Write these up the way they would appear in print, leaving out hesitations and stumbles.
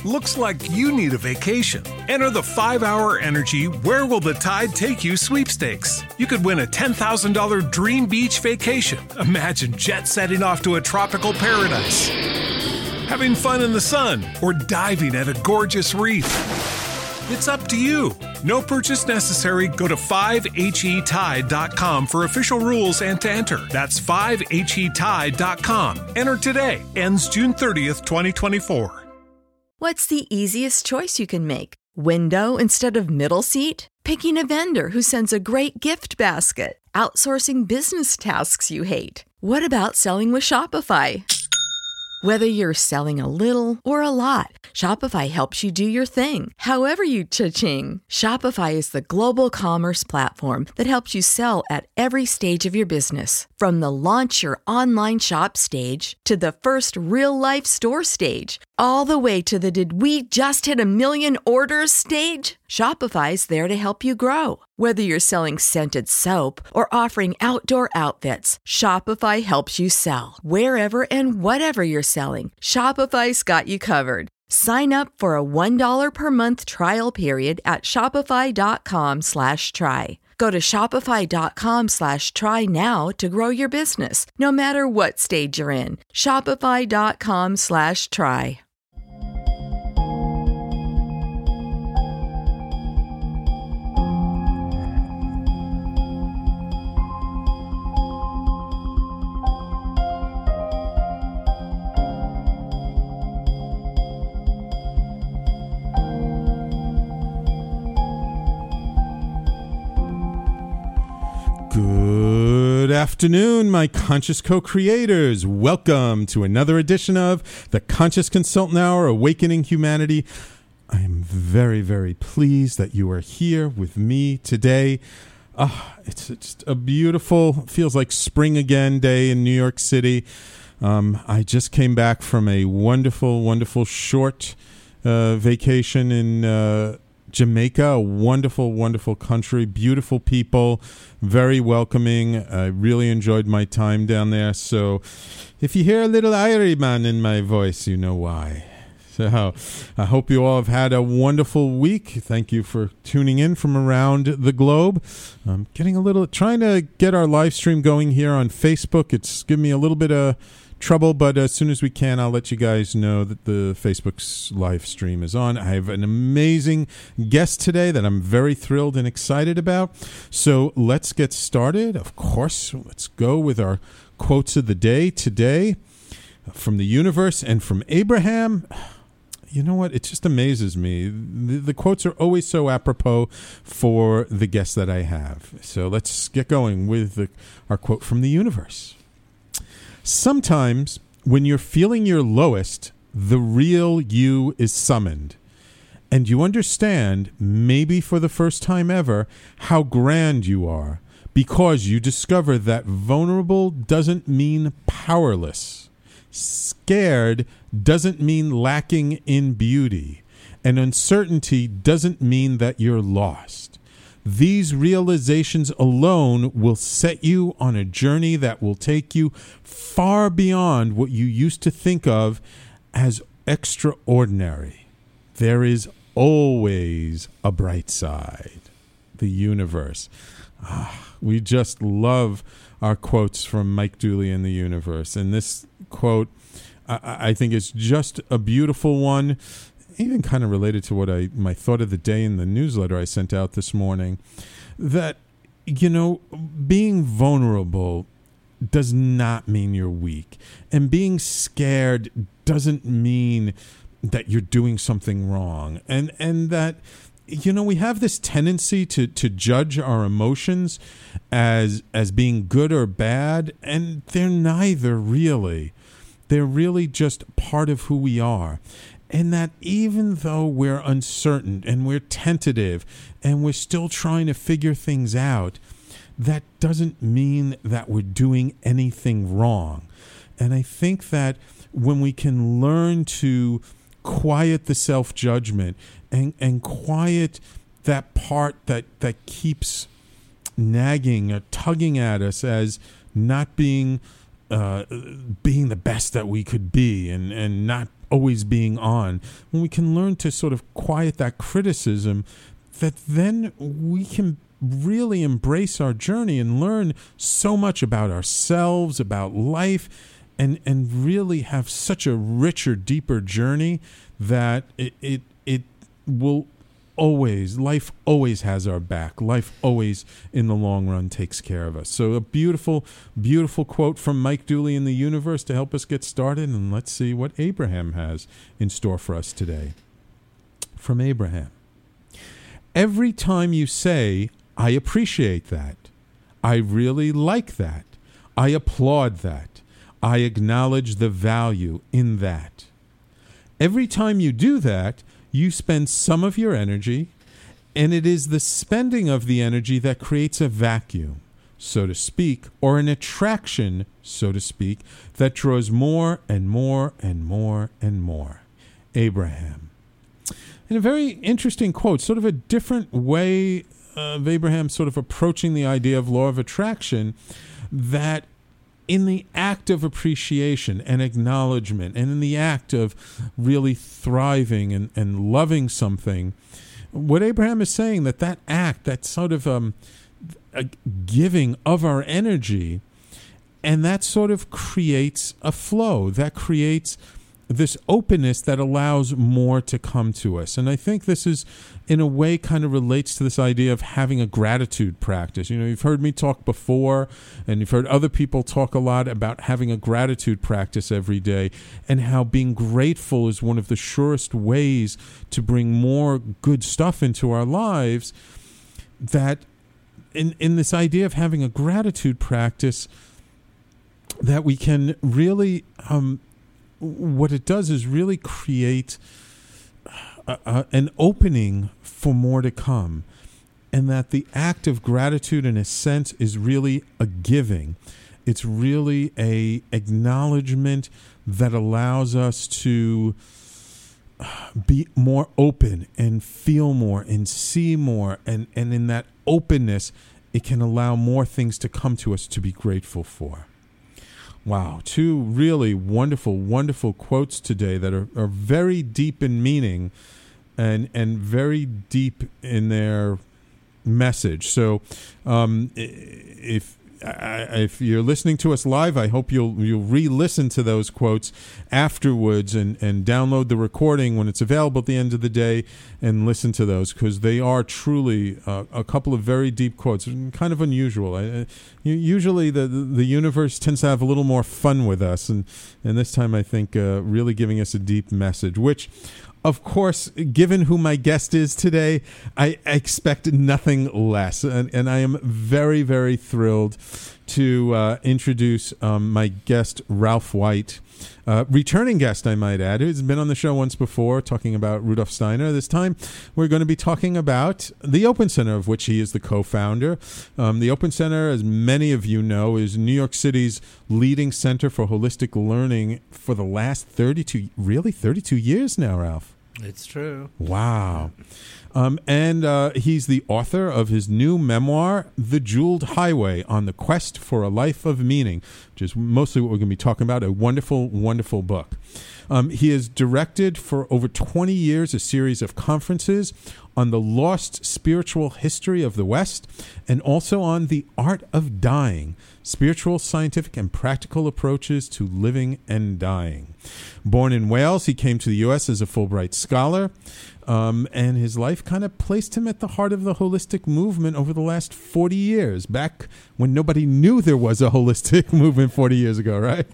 Looks like you need a vacation. Enter the 5-Hour Energy Where Will the Tide Take You sweepstakes. You could win a $10,000 dream beach vacation. Imagine jet setting off to a tropical paradise, having fun in the sun, or diving at a gorgeous reef. It's up to you. No purchase necessary. Go to 5HETide.com for official rules and to enter. That's 5HETide.com. Enter today. Ends June 30th, 2024. What's the easiest choice you can make? Window instead of middle seat? Picking a vendor who sends a great gift basket? Outsourcing business tasks you hate? What about selling with Shopify? Whether you're selling a little or a lot, Shopify helps you do your thing, however you cha-ching. Shopify is the global commerce platform that helps you sell at every stage of your business. From the launch your online shop stage to the first real-life store stage, all the way to the did we just hit a million orders stage. Shopify's there to help you grow. Whether you're selling scented soap or offering outdoor outfits, Shopify helps you sell. Wherever and whatever you're selling, Shopify's got you covered. Sign up for a $1 per month trial period at shopify.com/try. Go to shopify.com/try now to grow your business, no matter what stage you're in. Shopify.com/try. Good afternoon, my conscious co-creators. Welcome to another edition of the Conscious Consultant Hour, Awakening Humanity. I am very, very pleased that you are here with me today. It's just a beautiful, feels like spring again day in New York City. I just came back from a wonderful, wonderful short vacation in Jamaica, a wonderful, wonderful country, beautiful people, very welcoming. I really enjoyed my time down there. So if you hear a little Irishman in my voice, you know why. So I hope you all have had a wonderful week. Thank you for tuning in from around the globe. I'm trying to get our live stream going here on Facebook. It's given me a little bit of trouble, but as soon as we can, I'll let you guys know that the Facebook's live stream is on. I have an amazing guest today that I'm very thrilled and excited about. So let's get started. Of course, let's go with our quotes of the day today from the universe and from Abraham. You know what? It just amazes me. The quotes are always so apropos for the guests that I have. So let's get going with our quote from the universe. Sometimes, when you're feeling your lowest, the real you is summoned, and you understand, maybe for the first time ever, how grand you are, because you discover that vulnerable doesn't mean powerless. Scared doesn't mean lacking in beauty, and uncertainty doesn't mean that you're lost. These realizations alone will set you on a journey that will take you far beyond what you used to think of as extraordinary. There is always a bright side. The universe. We just love our quotes from Mike Dooley in the universe. And this quote, I think, is just a beautiful one. Even kind of related to what my thought of the day in the newsletter I sent out this morning, that, you know, being vulnerable does not mean you're weak, and being scared doesn't mean that you're doing something wrong, and that, you know, we have this tendency to judge our emotions as being good or bad, and they're neither really. They're really just part of who we are. And that even though we're uncertain and we're tentative and we're still trying to figure things out, that doesn't mean that we're doing anything wrong. And I think that when we can learn to quiet the self-judgment and quiet that part that keeps nagging or tugging at us as not being the best that we could be, and not always being on, when we can learn to sort of quiet that criticism, that then we can really embrace our journey and learn so much about ourselves, about life, and really have such a richer, deeper journey that it will always, life always has our back. Life always, in the long run, takes care of us. So a beautiful, beautiful quote from Mike Dooley in the Universe to help us get started. And let's see what Abraham has in store for us today. From Abraham. Every time you say, I appreciate that, I really like that, I applaud that, I acknowledge the value in that. Every time you do that, you spend some of your energy, and it is the spending of the energy that creates a vacuum, so to speak, or an attraction, so to speak, that draws more and more and more and more. Abraham. In a very interesting quote, sort of a different way of Abraham sort of approaching the idea of law of attraction, that in the act of appreciation and acknowledgement, and in the act of really thriving and loving something, what Abraham is saying, that act, that sort of a giving of our energy, and that sort of creates a flow, that creates this openness that allows more to come to us. And I think this is, in a way, kind of relates to this idea of having a gratitude practice. You know, you've heard me talk before, and you've heard other people talk a lot about having a gratitude practice every day, and how being grateful is one of the surest ways to bring more good stuff into our lives. That in this idea of having a gratitude practice, that we can really what it does is really create an opening for more to come, and that the act of gratitude, in a sense, is really a giving. It's really a acknowledgement that allows us to be more open and feel more and see more, and in that openness, it can allow more things to come to us to be grateful for. Wow, two really wonderful, wonderful quotes today that are very deep in meaning and very deep in their message. So if you're listening to us live, I hope you'll re-listen to those quotes afterwards and download the recording when it's available at the end of the day and listen to those, because they are truly a couple of very deep quotes, kind of unusual. Usually the universe tends to have a little more fun with us, and this time I think really giving us a deep message, which, of course, given who my guest is today, I expect nothing less. And I am very, very thrilled to introduce my guest, Ralph White. Returning guest, I might add, who's been on the show once before talking about Rudolf Steiner. This time, we're going to be talking about the Open Center, of which he is the co-founder. The Open Center, as many of you know, is New York City's leading center for holistic learning for the last 32 years now, Ralph. It's true. Wow. And he's the author of his new memoir, The Jeweled Highway, On the Quest for a Life of Meaning, which is mostly what we're going to be talking about, a wonderful, wonderful book. He has directed for over 20 years a series of conferences on the lost spiritual history of the West, and also on the art of dying, spiritual, scientific, and practical approaches to living and dying. Born in Wales, he came to the U.S. as a Fulbright scholar, and his life kind of placed him at the heart of the holistic movement over the last 40 years, back when nobody knew there was a holistic movement 40 years ago, right?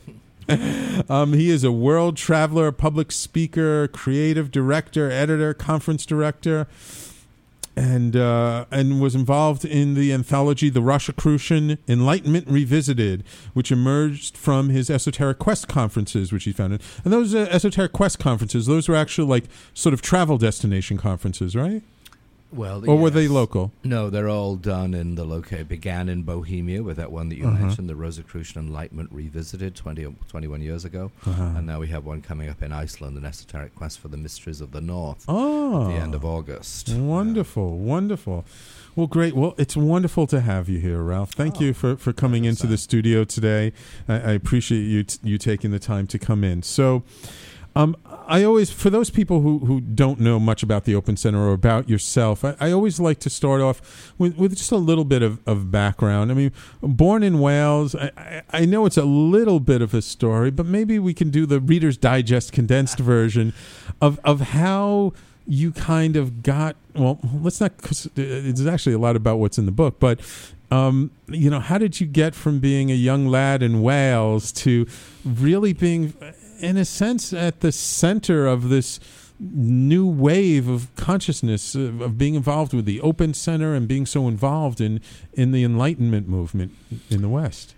He is a world traveler, public speaker, creative director, editor, conference director, and was involved in the anthology The Rosicrucian Enlightenment Revisited, which emerged from his Esoteric Quest conferences, which he founded. And those Esoteric Quest conferences, those were actually like sort of travel destination conferences, right? Well, or were they local? No, they're all done in the local. It began in Bohemia with that one that you mentioned, the Rosicrucian Enlightenment Revisited 21 years ago. And now we have one coming up in Iceland, an Esoteric Quest for the Mysteries of the North at the end of August. Wonderful, wonderful. Well, great. Well, it's wonderful to have you here, Ralph. Thank you for coming into the studio today. I appreciate you taking the time to come in. So, I always, for those people who don't know much about the Open Center or about yourself, I always like to start off with just a little bit of background. I mean, born in Wales, I know it's a little bit of a story, but maybe we can do the Reader's Digest condensed version of how you kind of got, well, let's not, cause it's actually a lot about what's in the book, but how did you get from being a young lad in Wales to really being, in a sense, at the center of this new wave of consciousness, of being involved with the Open Center and being so involved in the Enlightenment movement in the West?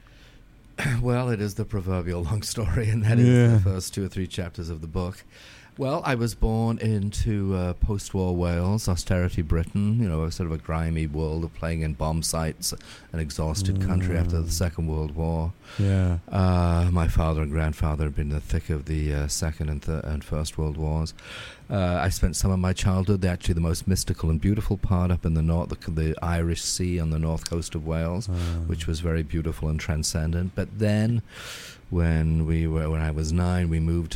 Well, it is the proverbial long story, and that is the first 2 or 3 chapters of the book. Well, I was born into post-war Wales, austerity Britain, sort of a grimy world of playing in bomb sites, an exhausted country after the Second World War. Yeah. My father and grandfather had been in the thick of the Second and First World Wars. I spent some of my childhood, actually the most mystical and beautiful part, up in the north, the Irish Sea on the north coast of Wales, which was very beautiful and transcendent. But then, when I was 9, we moved to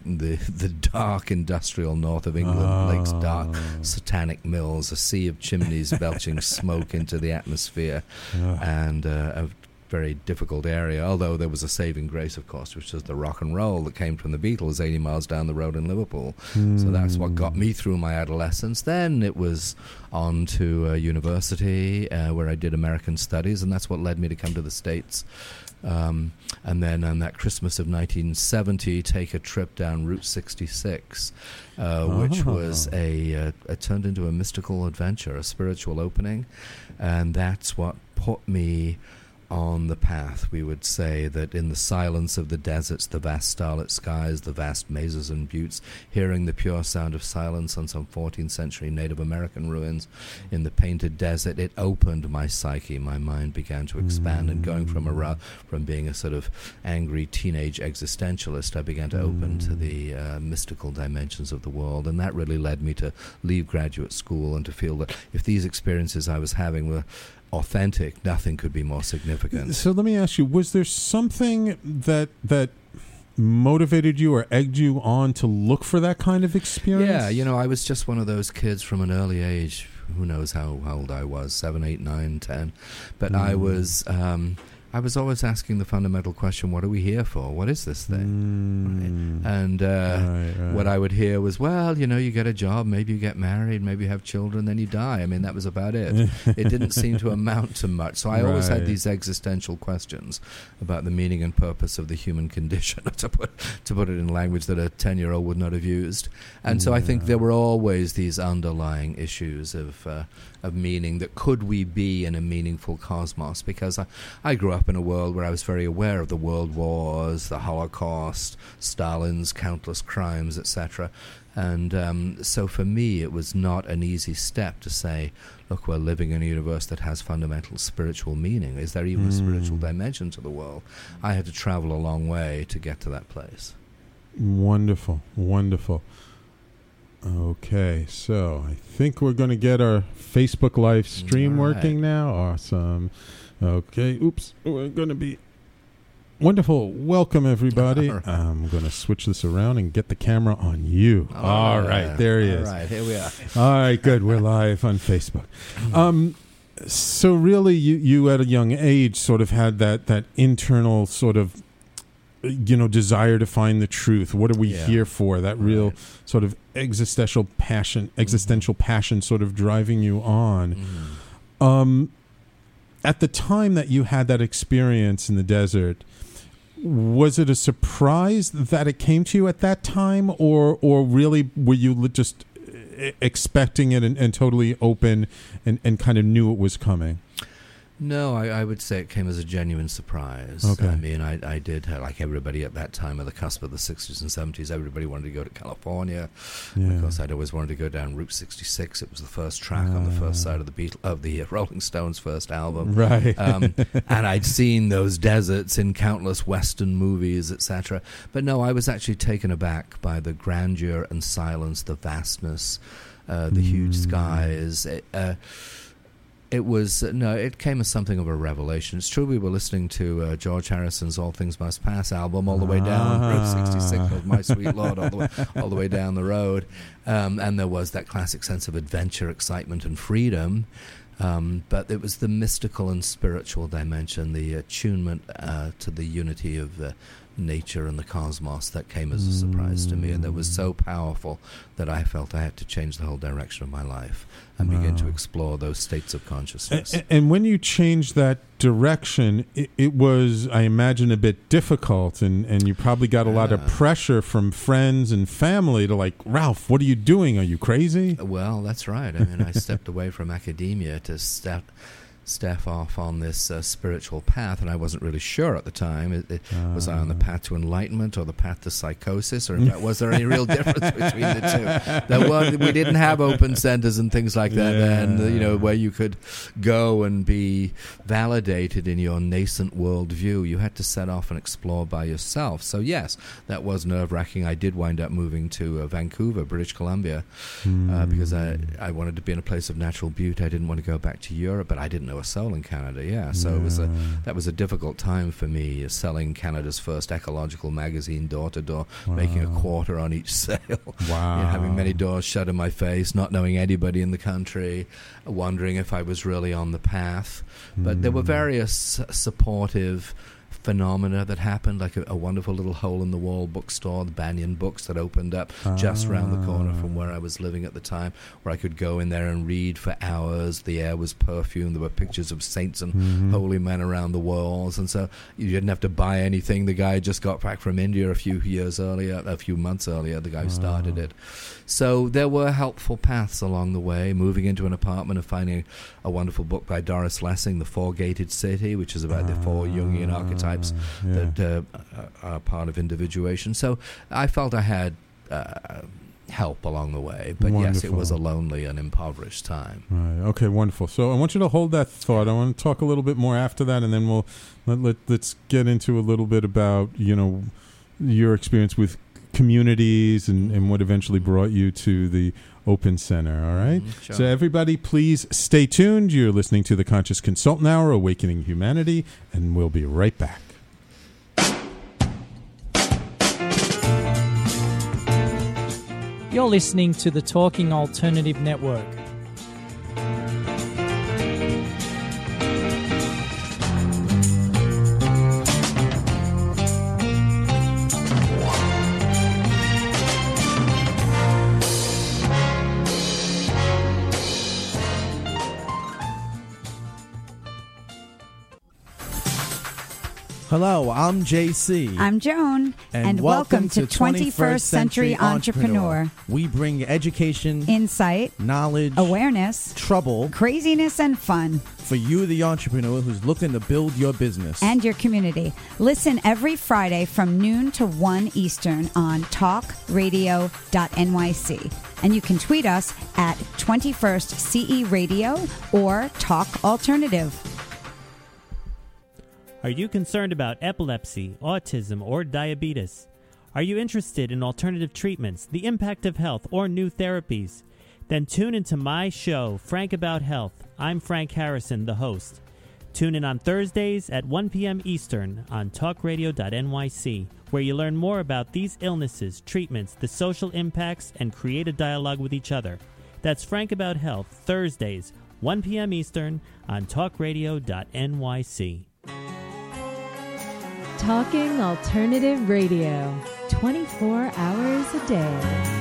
the dark industrial north of England, Lake's dark satanic mills, a sea of chimneys belching smoke into the atmosphere, and a very difficult area, although there was a saving grace, of course, which was the rock and roll that came from the Beatles 80 miles down the road in Liverpool. So that's what got me through my adolescence. Then it was on to university, where I did American studies, and that's what led me to come to the States. And then on that Christmas of 1970, take a trip down Route 66, which was turned into a mystical adventure, a spiritual opening, and that's what put me on the path. We would say that in the silence of the deserts, the vast starlit skies, the vast mazes and buttes, hearing the pure sound of silence on some 14th century Native American ruins in the painted desert, it opened my psyche. My mind began to expand, and going from being a sort of angry teenage existentialist, I began to open to the mystical dimensions of the world, and that really led me to leave graduate school and to feel that if these experiences I was having were authentic, nothing could be more significant. So let me ask you, was there something that motivated you or egged you on to look for that kind of experience? Yeah, I was just one of those kids from an early age. Who knows how old I was, 7, 8, 9, 10. But I was always asking the fundamental question, what are we here for? What is this thing? Right. And what I would hear was, well, you get a job, maybe you get married, maybe you have children, then you die. I mean, that was about it. It didn't seem to amount to much. So I always had these existential questions about the meaning and purpose of the human condition, to put it in language that a 10-year-old would not have used. And so I think there were always these underlying issues of meaning, that could we be in a meaningful cosmos? Because I grew up in a world where I was very aware of the world wars, the Holocaust, Stalin's countless crimes, etc. And so for me, it was not an easy step to say, look, we're living in a universe that has fundamental spiritual meaning. Is there even a spiritual dimension to the world? I had to travel a long way to get to that place. Wonderful, wonderful. Okay, so I think we're going to get our Facebook live stream working now. Awesome. Okay, oops, we're going to be wonderful. Welcome, everybody. I'm going to switch this around and get the camera on you. All right, there he is. All right, here we are. All right, good. We're live on Facebook. So really, you at a young age sort of had that internal sort of, desire to find the truth. What are we here for? That real sort of existential passion sort of driving you on. At the time that you had that experience in the desert, was it a surprise that it came to you at that time, or really were you just expecting it and totally open and kind of knew it was coming? No, I would say it came as a genuine surprise. Okay. I mean, I did, like everybody at that time, at the cusp of the 60s and 70s, everybody wanted to go to California. Yeah. Of course, I'd always wanted to go down Route 66. It was the first track on the first side of the Rolling Stones' first album. Right. And I'd seen those deserts in countless Western movies, etc. But no, I was actually taken aback by the grandeur and silence, the vastness, the huge skies. It was it came as something of a revelation. It's true we were listening to George Harrison's All Things Must Pass album all the way down Route 66 of My Sweet Lord all the way down the road, and there was that classic sense of adventure, excitement, and freedom. But it was the mystical and spiritual dimension, the attunement to the unity of nature and the cosmos that came as a surprise to me, and that was so powerful that I felt I had to change the whole direction of my life and begin to explore those states of consciousness. And when you changed that direction, it was, I imagine, a bit difficult, and you probably got a lot of pressure from friends and family to like, Ralph, what are you doing? Are you crazy? Well, that's right. I mean, I stepped away from academia to step off on this spiritual path, and I wasn't really sure at the time. Was I on the path to enlightenment or the path to psychosis, or in fact, was there any real difference between the two? We didn't have open centers and things like that then, where you could go and be validated in your nascent worldview. You had to set off and explore by yourself. So yes, that was nerve-wracking. I did wind up moving to Vancouver, British Columbia, because I wanted to be in a place of natural beauty. I didn't want to go back to Europe, but I didn't know a soul in Canada, so that was a difficult time for me, selling Canada's first ecological magazine door to door, making a quarter on each sale, having many doors shut in my face, not knowing anybody in the country, wondering if I was really on the path. But there were various supportive phenomena that happened, like a wonderful little hole-in-the-wall bookstore, the Banyan Books, that opened up just around the corner from where I was living at the time, where I could go in there and read for hours. The air was perfumed. There were pictures of saints and holy men around the walls, and so you didn't have to buy anything. The guy just got back from India a few months earlier, the guy who started it. So there were helpful paths along the way, moving into an apartment and finding a wonderful book by Doris Lessing, The Four-Gated City, which is about the four Jungian archetypes that are part of individuation. So I felt I had help along the way. But yes, it was a lonely and impoverished time. Right. Okay, wonderful. So I want you to hold that thought. I want to talk a little bit more after that, and then let's get into a little bit about, your experience with communities and what eventually brought you to the Open Center. All right. Sure. So everybody, please stay tuned. You're listening to the Conscious Consultant Hour, Awakening Humanity, and we'll be right back. You're listening to the Talking Alternative Network. Hello, I'm JC. I'm Joan. And welcome to 21st Century Entrepreneur. We bring education, insight, knowledge, awareness, trouble, craziness, and fun for you, the entrepreneur who's looking to build your business and your community. Listen every Friday from noon to 1 Eastern on talkradio.nyc. And you can tweet us at 21st CE Radio or Talk Alternative. Are you concerned about epilepsy, autism, or diabetes? Are you interested in alternative treatments, the impact of health, or new therapies? Then tune into my show, Frank About Health. I'm Frank Harrison, the host. Tune in on Thursdays at 1 p.m. Eastern on talkradio.nyc, where you learn more about these illnesses, treatments, the social impacts, and create a dialogue with each other. That's Frank About Health, Thursdays, 1 p.m. Eastern on talkradio.nyc. Talking Alternative Radio, 24 hours a day.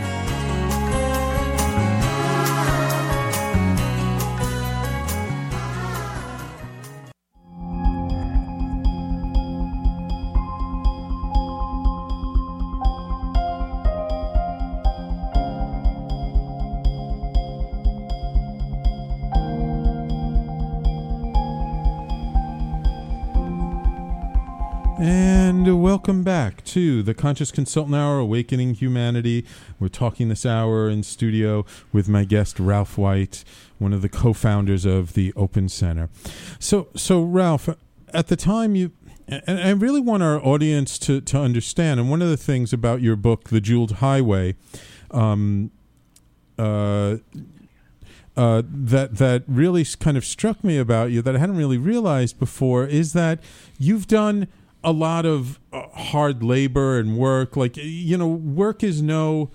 And welcome back to the Conscious Consultant Hour, Awakening Humanity. We're talking this hour in studio with my guest, Ralph White, one of the co-founders of the Open Center. So Ralph, at the time and I really want our audience to understand, and one of the things about your book, The Jeweled Highway, that really kind of struck me about you that I hadn't really realized before is that you've done a lot of hard labor and work. Like, work is no,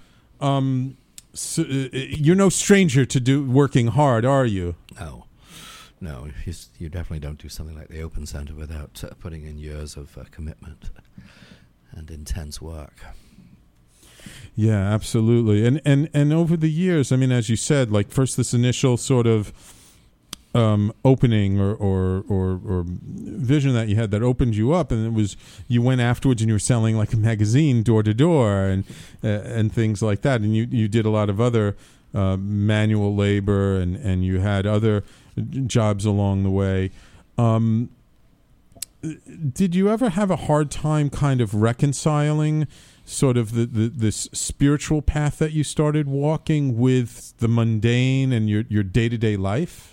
you're no stranger to working hard, are you? No, you definitely don't do something like the Open Center without putting in years of commitment and intense work. Yeah, absolutely. And over the years, I mean, as you said, like first this initial sort of opening or vision that you had that opened you up, and it was you went afterwards and you were selling like a magazine door to door and things like that, and you did a lot of other manual labor and you had other jobs along the way. Did you ever have a hard time kind of reconciling sort of this spiritual path that you started walking with the mundane and your day-to-day life?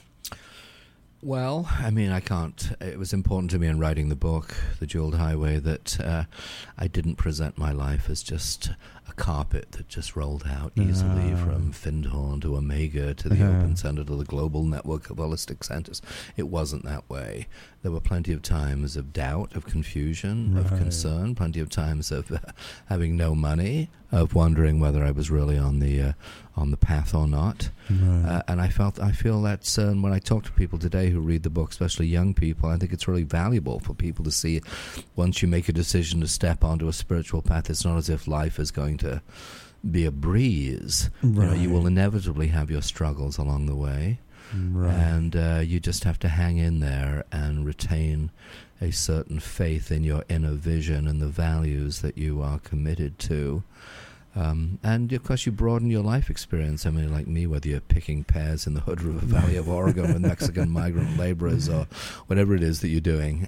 Well, I mean, I can't. It was important to me in writing the book, The Jeweled Highway, that I didn't present my life as just a carpet that just rolled out easily from Findhorn to Omega to the Open Center to the global network of holistic centers. It wasn't that way. There were plenty of times of doubt, of confusion, of concern, plenty of times of having no money, of wondering whether I was really on the path or not. And I feel that's when I talk to people today who read the book, especially young people, I think it's really valuable for people to see once you make a decision to step onto a spiritual path, it's not as if life is going to be a breeze. You will inevitably have your struggles along the way. And you just have to hang in there and retain a certain faith in your inner vision and the values that you are committed to. And of course you broaden your life experience. I mean, like me, whether you're picking pears in the Hood River Valley of Oregon with Mexican migrant laborers or whatever it is that you're doing,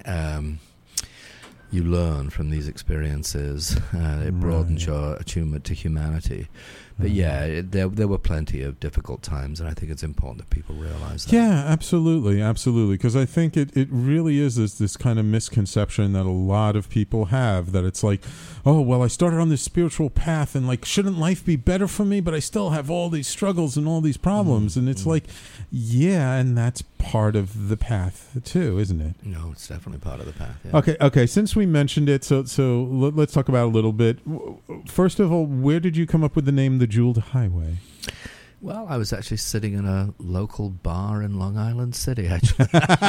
you learn from these experiences. It broadens your attunement to humanity. But there were plenty of difficult times, and I think it's important that people realize that. Yeah, absolutely, because I think it really is this kind of misconception that a lot of people have, that it's like, oh, well, I started on this spiritual path, and like, shouldn't life be better for me? But I still have all these struggles and all these problems, and it's like, yeah, and that's part of the path too, isn't it? No, it's definitely part of the path. Yeah. Okay. Since we mentioned it, so let's talk about it a little bit. First of all, where did you come up with the name The Jeweled Highway? Well, I was actually sitting in a local bar in Long Island City, actually.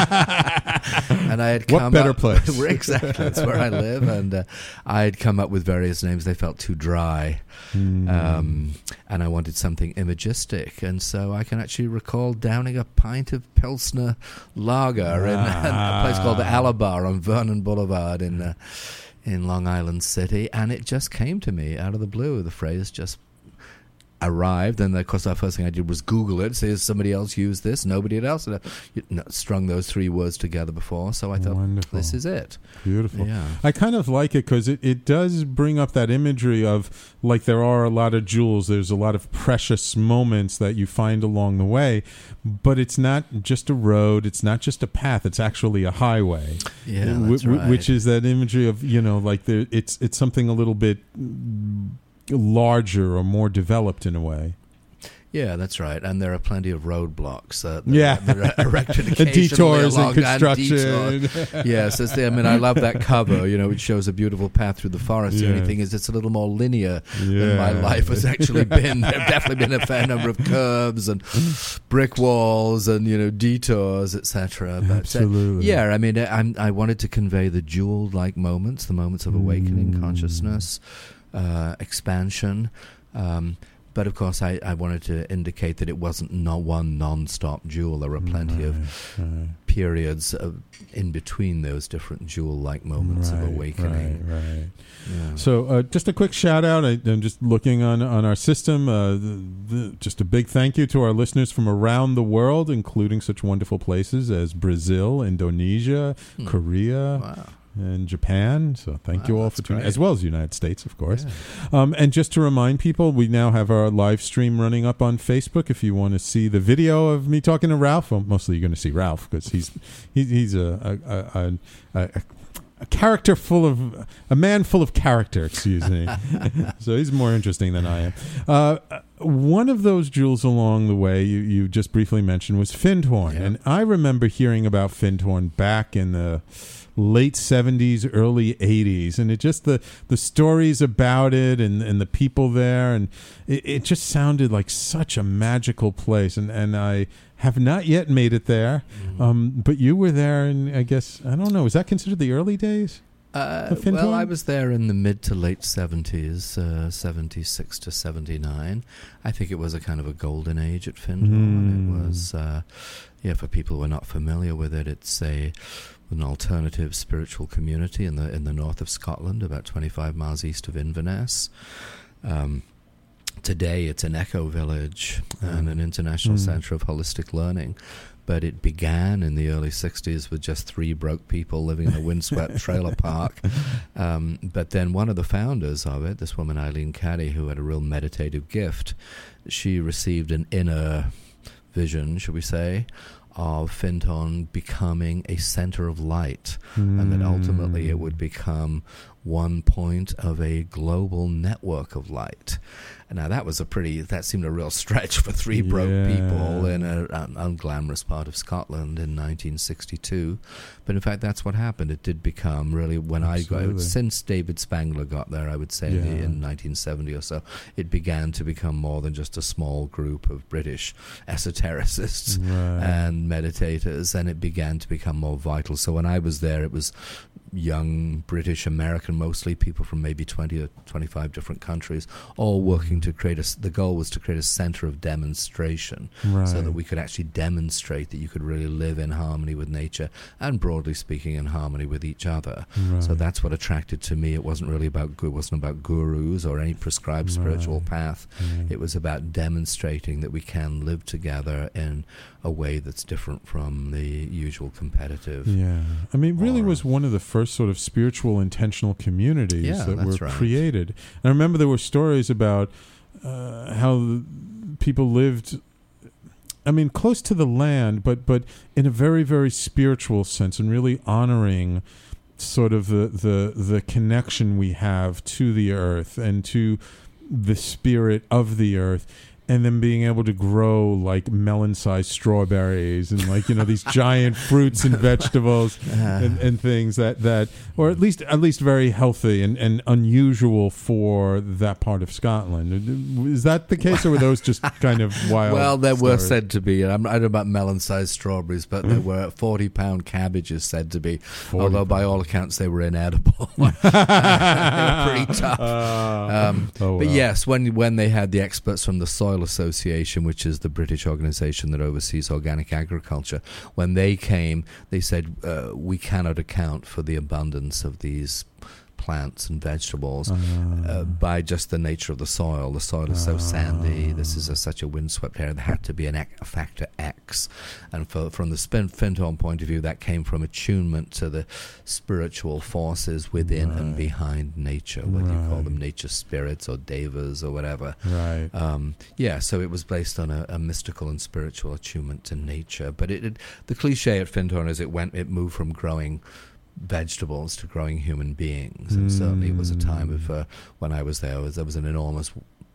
And I had come what better place? Exactly, that's where I live. And I had come up with various names. They felt too dry. And I wanted something imagistic. And so I can actually recall downing a pint of Pilsner Lager in a place called Alabar on Vernon Boulevard in Long Island City. And it just came to me out of the blue. The phrase just arrived, and of course the first thing I did was Google it, see if somebody else used this. Nobody else had strung those three words together before, so I thought, wonderful. This is it. Beautiful. Yeah. I kind of like it because it does bring up that imagery of, like, there are a lot of jewels, there's a lot of precious moments that you find along the way, but it's not just a road, it's not just a path, it's actually a highway. Yeah, that's right. Which is that imagery of, like, it's something a little bit larger or more developed in a way. Yeah, that's right. And there are plenty of roadblocks that are erected occasionally detours along and construction. Yes, I love that cover, which shows a beautiful path through the forest. The only thing is it's a little more linear than my life has actually been. There have definitely been a fair number of curves and brick walls and, detours, etc. Absolutely. I wanted to convey the jewel-like moments, the moments of awakening consciousness, expansion, but of course I wanted to indicate that it wasn't one non-stop jewel. There were plenty of periods in between those different jewel-like moments of awakening. Right. Yeah. So just a quick shout out. I'm just looking on our system. Just a big thank you to our listeners from around the world, including such wonderful places as Brazil, Indonesia, Korea, and Japan. So thank you all for tuning in, as well as the United States, of course. Yeah. And just to remind people, we now have our live stream running up on Facebook. If you want to see the video of me talking to Ralph, well, mostly you're going to see Ralph because he's a character a man full of character, excuse me. So he's more interesting than I am. one of those jewels along the way you just briefly mentioned was Findhorn. And I remember hearing about Findhorn back in the late 70s, early 80s, and it just the stories about it and the people there, and it just sounded like such a magical place. And I have not yet made it there, but you were there, and I guess, I don't know, is that considered the early days? Well, I was there in the mid to late 70s, 76 to 79. I think it was a kind of a golden age at Findhorn. It was, for people who are not familiar with it, it's an alternative spiritual community in the north of Scotland, about 25 miles east of Inverness. Today, it's an eco village and an international center of holistic learning. But it began in the early 60s with just 3 broke people living in a windswept trailer park. But then one of the founders of it, this woman Eileen Caddy, who had a real meditative gift, she received an inner vision, shall we say, of Findhorn becoming a center of light, and that ultimately it would become one point of a global network of light. Now that seemed a real stretch for 3 broke people in an unglamorous part of Scotland in 1962. But in fact, that's what happened. It did become really, since David Spangler got there, I would say in 1970 or so, it began to become more than just a small group of British esotericists and meditators, and it began to become more vital. So when I was there, it was young British American, mostly people from maybe 20 or 25 different countries, all working to create the goal was to create a center of demonstration, so that we could actually demonstrate that you could really live in harmony with nature and, broadly speaking, in harmony with each other. So that's what attracted to me. It wasn't about gurus or any prescribed spiritual path. It was about demonstrating that we can live together in a way that's different from the usual competitive. I mean, it really was one of the first sort of spiritual intentional communities that were created. And I remember there were stories about how people lived, I mean, close to the land, but in a very, very spiritual sense, and really honoring sort of the connection we have to the earth and to the spirit of the earth. And then being able to grow like melon-sized strawberries and these giant fruits and vegetables and things that or at least very healthy and unusual for that part of Scotland. Is that the case, or were those just kind of wild? Well, there were said to be, I don't know about melon-sized strawberries, but there were 40-pound cabbages said to be, although by all accounts they were inedible. They were pretty tough. But yes, when they had the experts from the Soil Association, which is the British organization that oversees organic agriculture, when they came, they said, we cannot account for the abundance of these plants and vegetables by just the nature of the soil. The soil is so sandy. This is such a windswept area. There had to be a factor X. And from the Findhorn point of view, that came from attunement to the spiritual forces within and behind nature, whether you call them nature spirits or devas or whatever. So it was based on a mystical and spiritual attunement to nature. But the cliche at Findhorn is it moved from growing vegetables to growing human beings, and certainly it was a time of when I was there was an enormous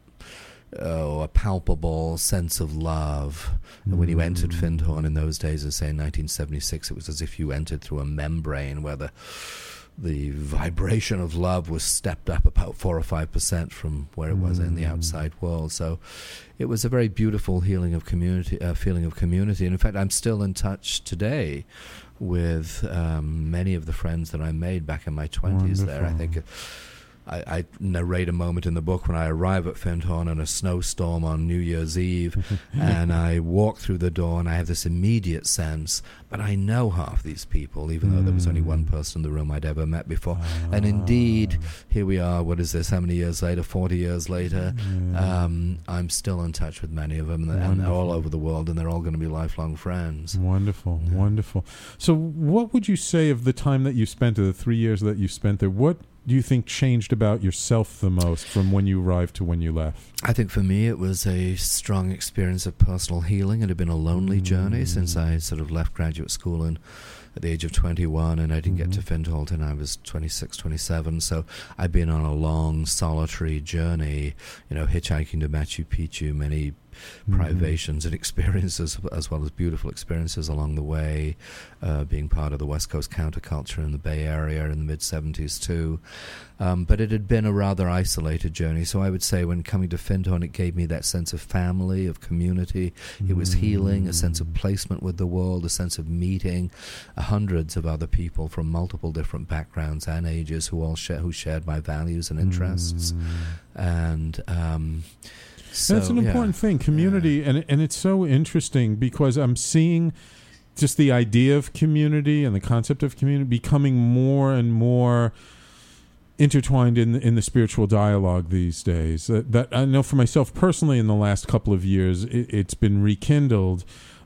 a palpable sense of love. And when you entered Findhorn in those days, as say in 1976, it was as if you entered through a membrane where the vibration of love was stepped up about 4 or 5% from where it was in the outside world. So it was a very beautiful feeling of community. And in fact, I'm still in touch today with many of the friends that I made back in my 20s there. I think I narrate a moment in the book when I arrive at Findhorn in a snowstorm on New Year's Eve, and I walk through the door and I have this immediate sense, but I know half these people, even though there was only one person in the room I'd ever met before. And indeed, here we are, what is this, how many years later, 40 years later, I'm still in touch with many of them, and they're all over the world, and they're all going to be lifelong friends. Wonderful. So what would you say of the time that you spent, the 3 years that you spent there, what do you think changed about yourself the most from when you arrived to when you left? I think for me it was a strong experience of personal healing. It had been a lonely journey since I sort of left graduate school in at the age of 21, and I didn't get to Findhorn until I was 26, 27. So I've been on a long, solitary journey, hitchhiking to Machu Picchu, many privations and experiences, as well as beautiful experiences along the way, being part of the West Coast counterculture in the Bay Area in the mid-70s too. But it had been a rather isolated journey, so I would say when coming to Findhorn, it gave me that sense of family, of community. It was healing, a sense of placement with the world, a sense of meeting hundreds of other people from multiple different backgrounds and ages who shared my values and interests. And so, that's an important thing, community, and it's so interesting because I'm seeing just the idea of community and the concept of community becoming more and more intertwined in the spiritual dialogue these days. That I know for myself personally, in the last couple of years, it's been rekindled.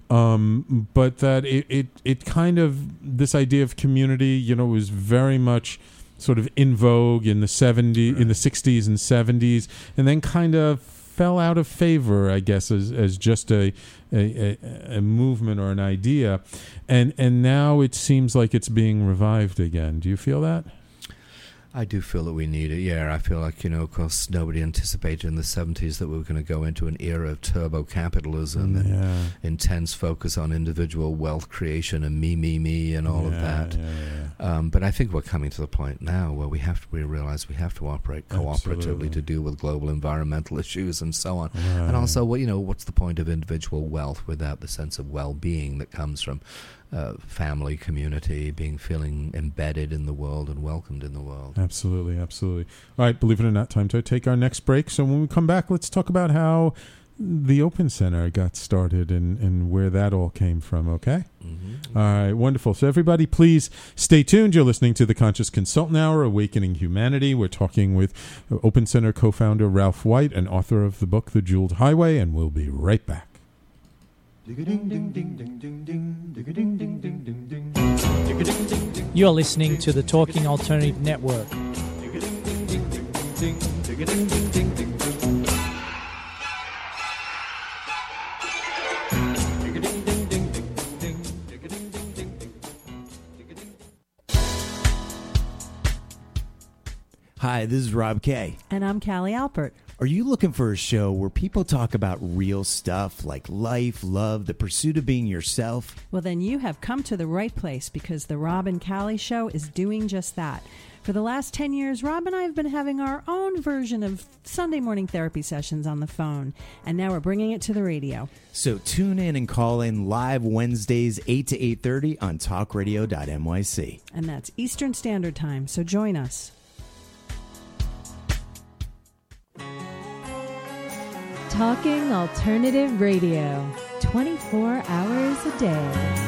But that it kind of, this idea of community, was very much sort of in vogue in the 60s and 70s, and then kind of fell out of favor, I guess, as just a movement or an idea, and now it seems like it's being revived again. Do you feel that? I do feel that we need it, yeah. I feel like, of course, nobody anticipated in the 70s that we were going to go into an era of turbo-capitalism and intense focus on individual wealth creation and me, and all of that. But I think we're coming to the point now where we realize we have to operate cooperatively to deal with global environmental issues and so on. Right. And also, what's the point of individual wealth without the sense of well-being that comes from family, community, feeling embedded in the world and welcomed in the world. Absolutely. All right, believe it or not, time to take our next break. So when we come back, let's talk about how the Open Center got started and where that all came from, okay? Mm-hmm. All right, wonderful. So everybody, please stay tuned. You're listening to the Conscious Consultant Hour, Awakening Humanity. We're talking with Open Center co-founder Ralph White and author of the book, The Jeweled Highway, and we'll be right back. You're listening to the Talking Alternative Network. Hi, this is Rob Kay. And I'm Callie Alpert. Are you looking for a show where people talk about real stuff like life, love, the pursuit of being yourself? Well, then you have come to the right place because the Rob and Callie Show is doing just that. For the last 10 years, Rob and I have been having our own version of Sunday morning therapy sessions on the phone, and now we're bringing it to the radio. So tune in and call in live Wednesdays 8 to 8:30 on talkradio.nyc. And that's Eastern Standard Time, so join us. Talking Alternative Radio, 24 hours a day.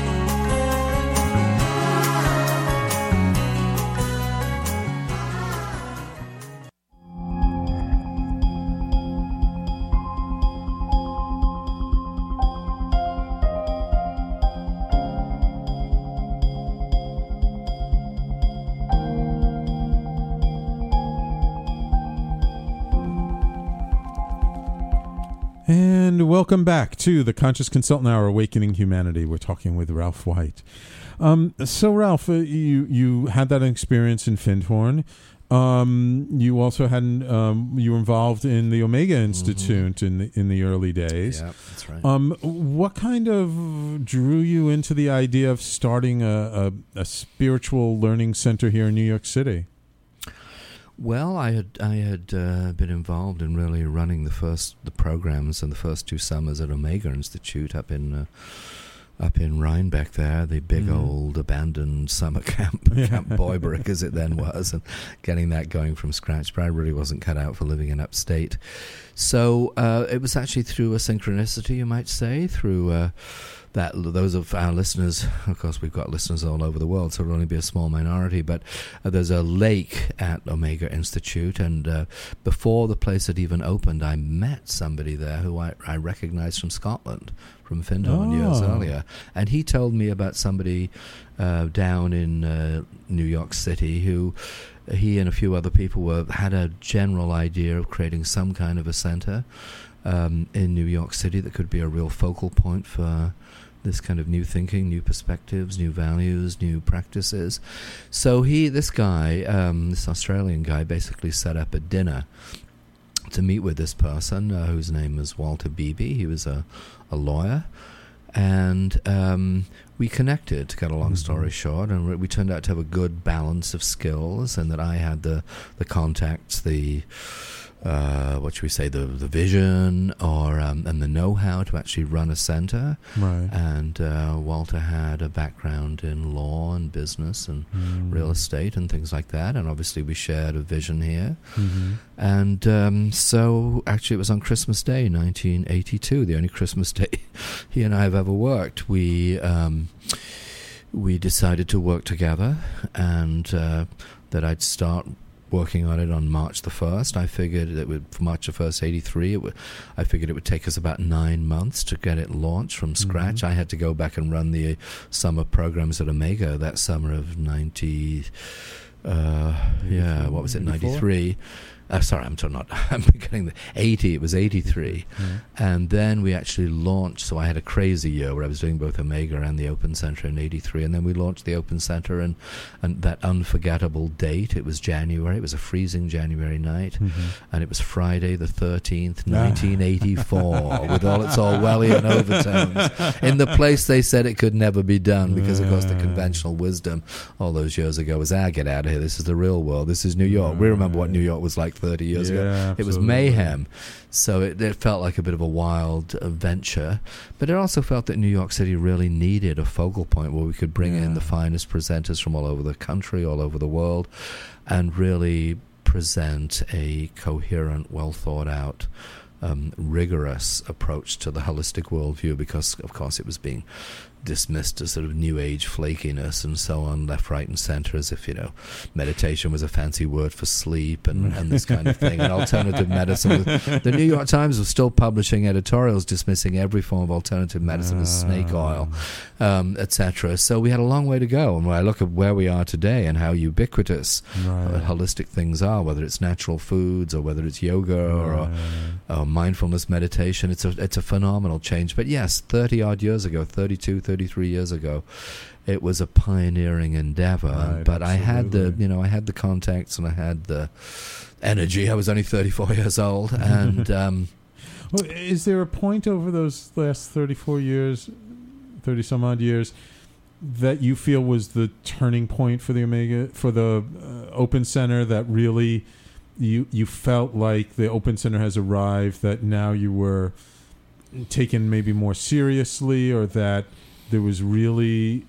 And welcome back to the Conscious Consultant Hour, Awakening Humanity. We're talking with Ralph White. So, Ralph, you had that experience in Findhorn. You also had you were involved in the Omega Institute in the early days. Yeah, that's right. What kind of drew you into the idea of starting a spiritual learning center here in New York City? Well, I had been involved in really running the programs and the first 2 summers at Omega Institute up in Rhinebeck there, the big old abandoned summer camp, Camp Boybrick as it then was, and getting that going from scratch. But I really wasn't cut out for living in upstate. So it was actually through a synchronicity, you might say, through that those of our listeners, of course we've got listeners all over the world, so it'll only be a small minority, but there's a lake at Omega Institute, and before the place had even opened, I met somebody there who I recognized from Scotland, from Findhorn years earlier, and he told me about somebody down in New York City who he and a few other people had a general idea of creating some kind of a center in New York City that could be a real focal point for this kind of new thinking, new perspectives, new values, new practices. So this Australian guy, basically set up a dinner to meet with this person whose name was Walter Beebe. He was a lawyer. And we connected, to cut a long story short, and we turned out to have a good balance of skills, and that I had the contacts, the the vision, and the know-how to actually run a center. Right. And Walter had a background in law and business and real estate and things like that. And obviously we shared a vision here. Mm-hmm. And so actually it was on Christmas Day, 1982, the only Christmas day he and I have ever worked. We decided to work together, and that I'd start working on it on March the 1st. I figured it would, for March the 1st, 83, I figured it would take us about 9 months to get it launched from scratch. I had to go back and run the summer programs at Omega that summer of 93. Sorry, I'm getting the 80. It was 83. And then we actually launched. So I had a crazy year where I was doing both Omega and the Open Center in 83. And then we launched the Open Center, and that unforgettable date, it was January. It was a freezing January night. And it was Friday the 13th, 1984, with all its Orwellian overtones. In the place they said it could never be done, because, of course, the conventional wisdom all those years ago was, get out of here. This is the real world. This is New York. We remember what New York was like 30 years ago. Absolutely. It was mayhem. So it felt like a bit of a wild venture, but it also felt that New York City really needed a focal point where we could bring in the finest presenters from all over the country, all over the world, and really present a coherent, well thought out, rigorous approach to the holistic worldview, because of course it was being dismissed as sort of new age flakiness and so on, left, right, and center, as if meditation was a fancy word for sleep and this kind of thing. And alternative medicine, the New York Times was still publishing editorials dismissing every form of alternative medicine as snake oil, etc. So we had a long way to go. And when I look at where we are today and how ubiquitous holistic things are, whether it's natural foods or whether it's yoga or mindfulness meditation, it's a phenomenal change. But yes, 30 odd years ago, 33 years ago, it was a pioneering endeavor. But I had the contacts and I had the energy. I was only 34 years old, and well, is there a point over those last 34 years, 30 some odd years, that you feel was the turning point for the Omega, for the Open Center, that really you felt like the Open Center has arrived, that now you were taken maybe more seriously, or that there was really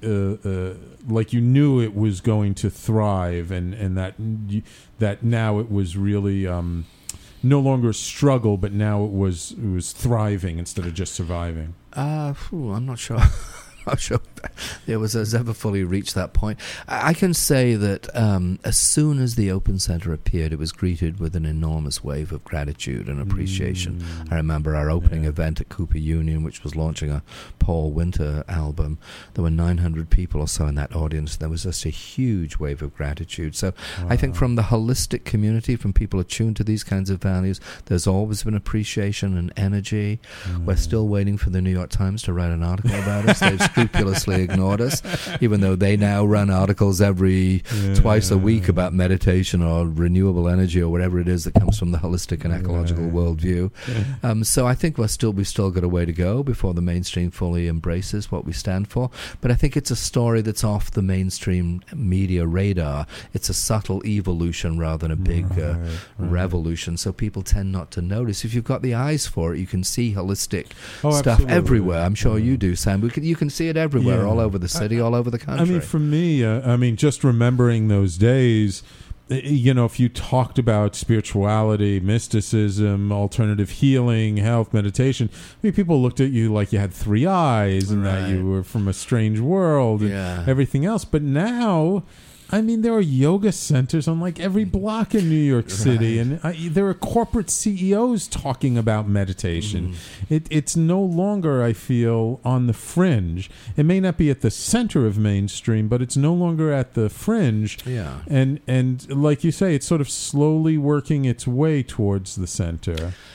like you knew it was going to thrive, and that now it was really no longer a struggle, but now it was thriving instead of just surviving? I'm not sure. I'm not sure it has ever fully reached that point. I can say that as soon as the Open Center appeared, it was greeted with an enormous wave of gratitude and appreciation. I remember our opening event at Cooper Union, which was launching a Paul Winter album. There were 900 people or so in that audience. There was just a huge wave of gratitude. So I think from the holistic community, from people attuned to these kinds of values, there's always been appreciation and energy. We're still waiting for the New York Times to write an article about us. They've scrupulously ignored us, even though they now run articles twice a week about meditation or renewable energy or whatever it is that comes from the holistic and ecological worldview. So I think we've still got a way to go before the mainstream fully embraces what we stand for. But I think it's a story that's off the mainstream media radar. It's a subtle evolution rather than a big revolution. So people tend not to notice. If you've got the eyes for it, you can see holistic stuff everywhere. I'm sure you do, Sam. You can see it everywhere, all over the city, all over the country. I mean, for me, just remembering those days, if you talked about spirituality, mysticism, alternative healing, health, meditation, people looked at you like you had three eyes and that you were from a strange world and everything else. But now, there are yoga centers on like every block in New York City, and there are corporate CEOs talking about meditation. It's no longer, I feel, on the fringe. It may not be at the center of mainstream, but it's no longer at the fringe. Yeah. And like you say, it's sort of slowly working its way towards the center.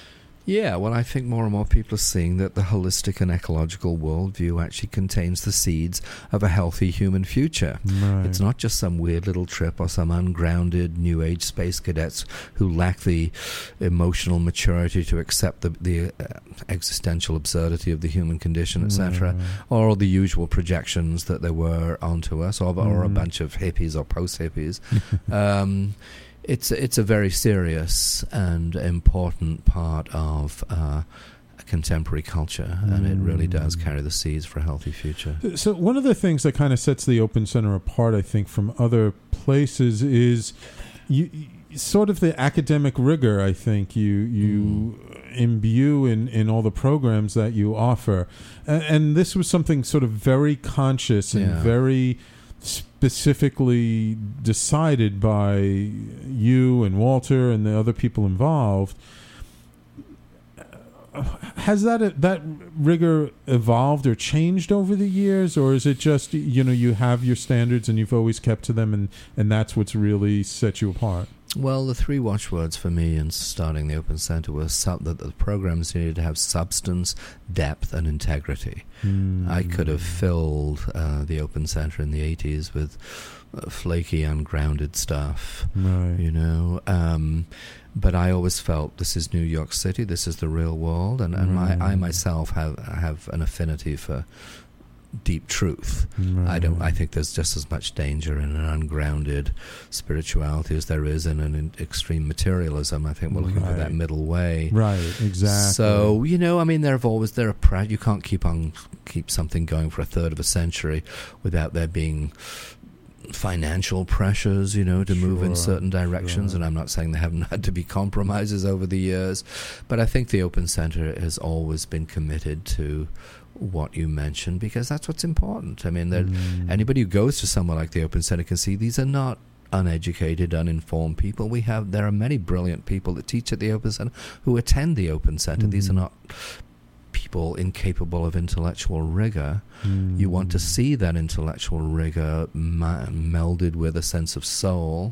Yeah, well, I think more and more people are seeing that the holistic and ecological worldview actually contains the seeds of a healthy human future. Right. It's not just some weird little trip or some ungrounded New Age space cadets who lack the emotional maturity to accept the existential absurdity of the human condition, etc., or the usual projections that there were onto us, or a bunch of hippies or post-hippies. It's a very serious and important part of contemporary culture, and it really does carry the seeds for a healthy future. So one of the things that kind of sets the Open Center apart, I think, from other places is sort of the academic rigor. I think you imbue in all the programs that you offer, and this was something sort of very conscious and very specifically decided by you and Walter and the other people involved. Has that rigor evolved or changed over the years, or is it just you have your standards and you've always kept to them, and that's what's really set you apart? Well, the three watchwords for me in starting the Open Center were that the programs needed to have substance, depth, and integrity. I could have filled the Open Center in the 80s with flaky, ungrounded stuff, but I always felt this is New York City, this is the real world, and I myself have an affinity for deep truth. I think there's just as much danger in an ungrounded spirituality as there is in an extreme materialism. I think we're looking for that middle way. Right, exactly. So, you can't keep something going for a third of a century without there being financial pressures, to move in certain directions, and I'm not saying there haven't had to be compromises over the years, but I think the Open Center has always been committed to what you mentioned, because that's what's important. I mean, anybody who goes to somewhere like the Open Center can see these are not uneducated, uninformed people. There are many brilliant people that teach at the Open Center who attend the Open Center. These are not people incapable of intellectual rigor. You want to see that intellectual rigor melded with a sense of soul,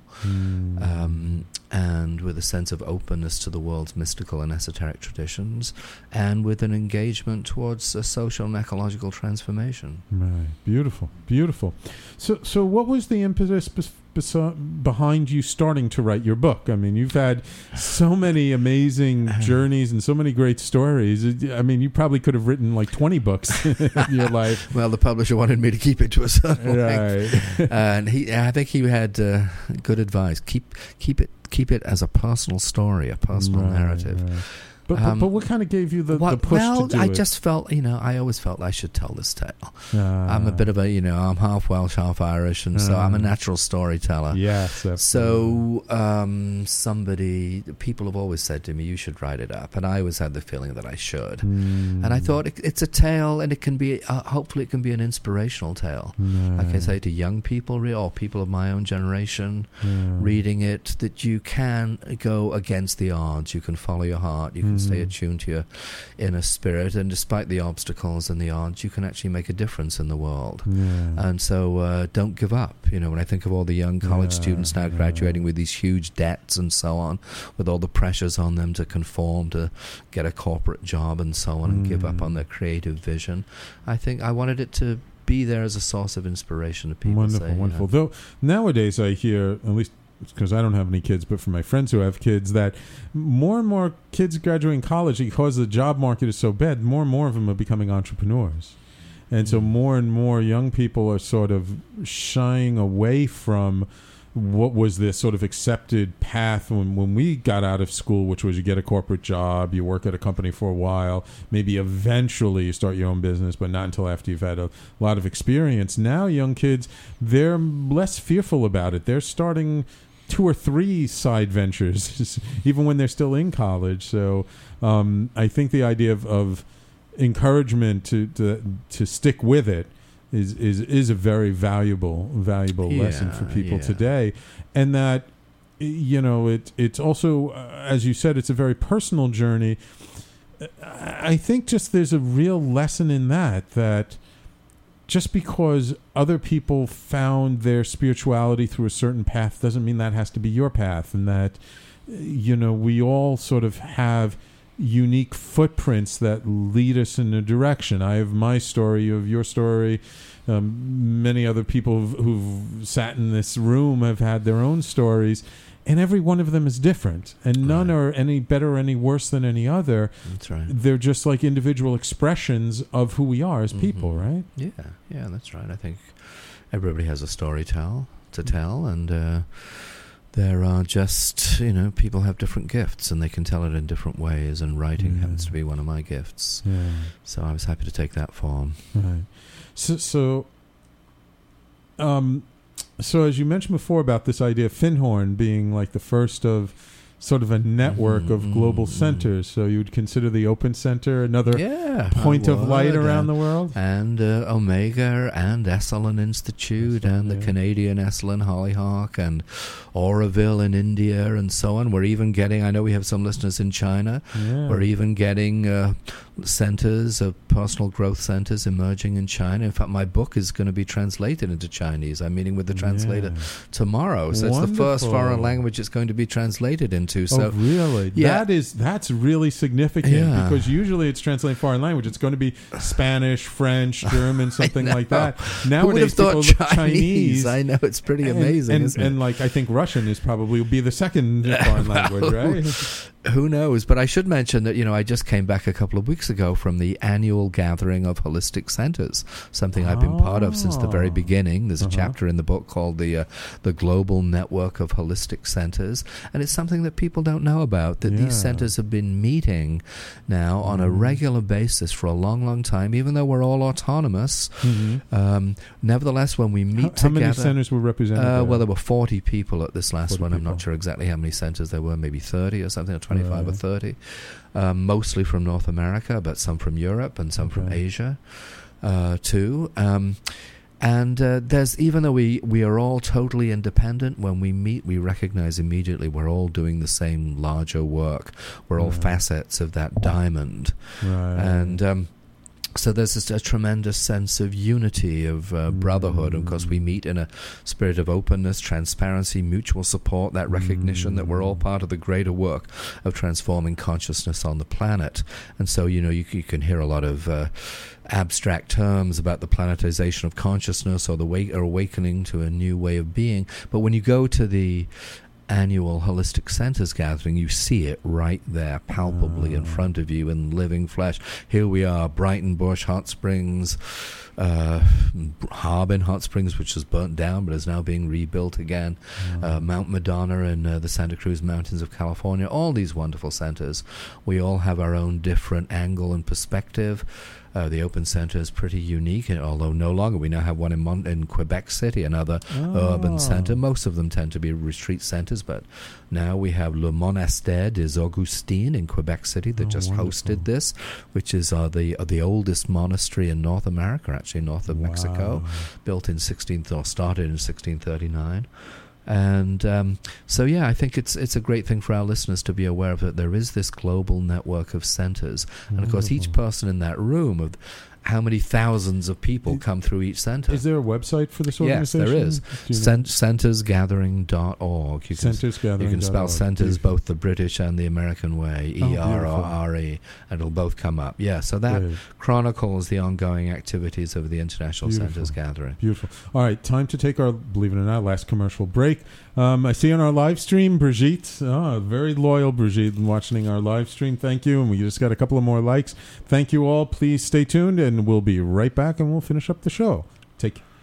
and with a sense of openness to the world's mystical and esoteric traditions, and with an engagement towards a social and ecological transformation. Right. Beautiful. Beautiful. So what was the impetus behind you starting to write your book? I mean, you've had so many amazing journeys and so many great stories. I mean, you probably could have written like 20 books in your life. Well, the publisher wanted me to keep it to a certain length. And I think he had good advice. Keep it as a personal story, a personal narrative. Right. But what kind of gave you the push to do it? I just felt, I always felt I should tell this tale. I'm a bit of I'm half Welsh, half Irish, and so I'm a natural storyteller. Yes, so people have always said to me, you should write it up, and I always had the feeling that I should. And I thought it's a tale, and it can be, hopefully it can be an inspirational tale. Like I say to young people, or people of my own generation, reading it, that you can go against the odds, you can follow your heart, you can stay attuned to your inner spirit, and despite the obstacles and the odds, you can actually make a difference in the world. And so don't give up. When I think of all the young college students now graduating with these huge debts and so on, with all the pressures on them to conform, to get a corporate job and so on, and give up on their creative vision, I think I wanted it to be there as a source of inspiration to people. Wonderful. Though nowadays I hear, at least because I don't have any kids, but from my friends who have kids, that more and more kids graduating college, because the job market is so bad, more and more of them are becoming entrepreneurs. And so more and more young people are sort of shying away from what was this sort of accepted path when we got out of school, which was you get a corporate job, you work at a company for a while, maybe eventually you start your own business, but not until after you've had a lot of experience. Now young kids, they're less fearful about it. They're starting 2 or 3 side ventures, even when they're still in college. So I think the idea of encouragement to stick with it is a very valuable lesson for people today. And that, it's also, as you said, it's a very personal journey. I think just there's a real lesson in that just because other people found their spirituality through a certain path doesn't mean that has to be your path, and that we all sort of have unique footprints that lead us in a direction. I have my story, you have your story. Many other people who've sat in this room have had their own stories, and every one of them is different, and none are any better or any worse than any other. That's right. They're just like individual expressions of who we are as people, right? Yeah, that's right. I think everybody has a story to tell, and there are just, people have different gifts, and they can tell it in different ways, and writing happens to be one of my gifts. Yeah. So I was happy to take that form. Right. So as you mentioned before about this idea of Findhorn being like the first of sort of a network of global centers, so you would consider the Open Center another point of light around the world? And Omega and Esalen Institute and the Canadian Esalen Hollyhock and Auroville in India and so on. We're even getting, I know we have some listeners in China, we're even getting centers of personal growth centers emerging in China. In fact, my book is going to be translated into Chinese. I'm meeting with the translator tomorrow. So it's the first foreign language it's going to be translated into. So really? Yeah. That's really significant because usually it's translating foreign language. It's going to be Spanish, French, German, something like that. Nowadays, people look Chinese. I know, it's pretty amazing, isn't it? And like I think Russian is probably will be the second foreign language, right? Who knows? But I should mention that, I just came back a couple of weeks ago from the annual gathering of holistic centers, something I've been part of since the very beginning. There's a chapter in the book called the Global Network of Holistic Centers, and it's something that people don't know about, that these centers have been meeting now on a regular basis for a long, long time, even though we're all autonomous. Nevertheless, when we meet together... How many centers were represented there? Well, there were 40 people at this last one. I'm not sure exactly how many centers there were, maybe 30 or something, or 25 or 30. Mostly from North America, but some from Europe and some from Asia too. And there's, even though we are all totally independent, when we meet, we recognize immediately we're all doing the same larger work. We're all facets of that diamond. And so there's just a tremendous sense of unity, of brotherhood. Of course, we meet in a spirit of openness, transparency, mutual support, that recognition that we're all part of the greater work of transforming consciousness on the planet. And so, you can hear a lot of abstract terms about the planetization of consciousness or the awakening to a new way of being. But when you go to the annual Holistic Centers gathering, you see it right there, palpably in front of you in living flesh. Here we are, Brighton Bush Hot Springs, Harbin Hot Springs, which was burnt down but is now being rebuilt again, Mount Madonna in the Santa Cruz Mountains of California, all these wonderful centers. We all have our own different angle and perspective. The Open Center is pretty unique, although no longer. We now have one in Quebec City, another urban center. Most of them tend to be retreat centers, but now we have Le Monastère des Augustines in Quebec City that just hosted this, which is the oldest monastery in North America, actually north of Mexico, built in started in 1639. And so, I think it's a great thing for our listeners to be aware of that there is this global network of centers. And, of course, each person in that room, of how many thousands of people come through each center. Is there a website for this organization? Yes, there is. Centersgathering.org. You can spell centers both the British and the American way, E-R-R-E, and it'll both come up. Yeah, so that chronicles the ongoing activities of the International Centers Gathering. Beautiful. All right, time to take our, believe it or not, last commercial break. I see on our live stream, Brigitte, very loyal Brigitte, watching our live stream. Thank you. And we just got a couple of more likes. Thank you all. Please stay tuned, and we'll be right back, and we'll finish up the show. Take care.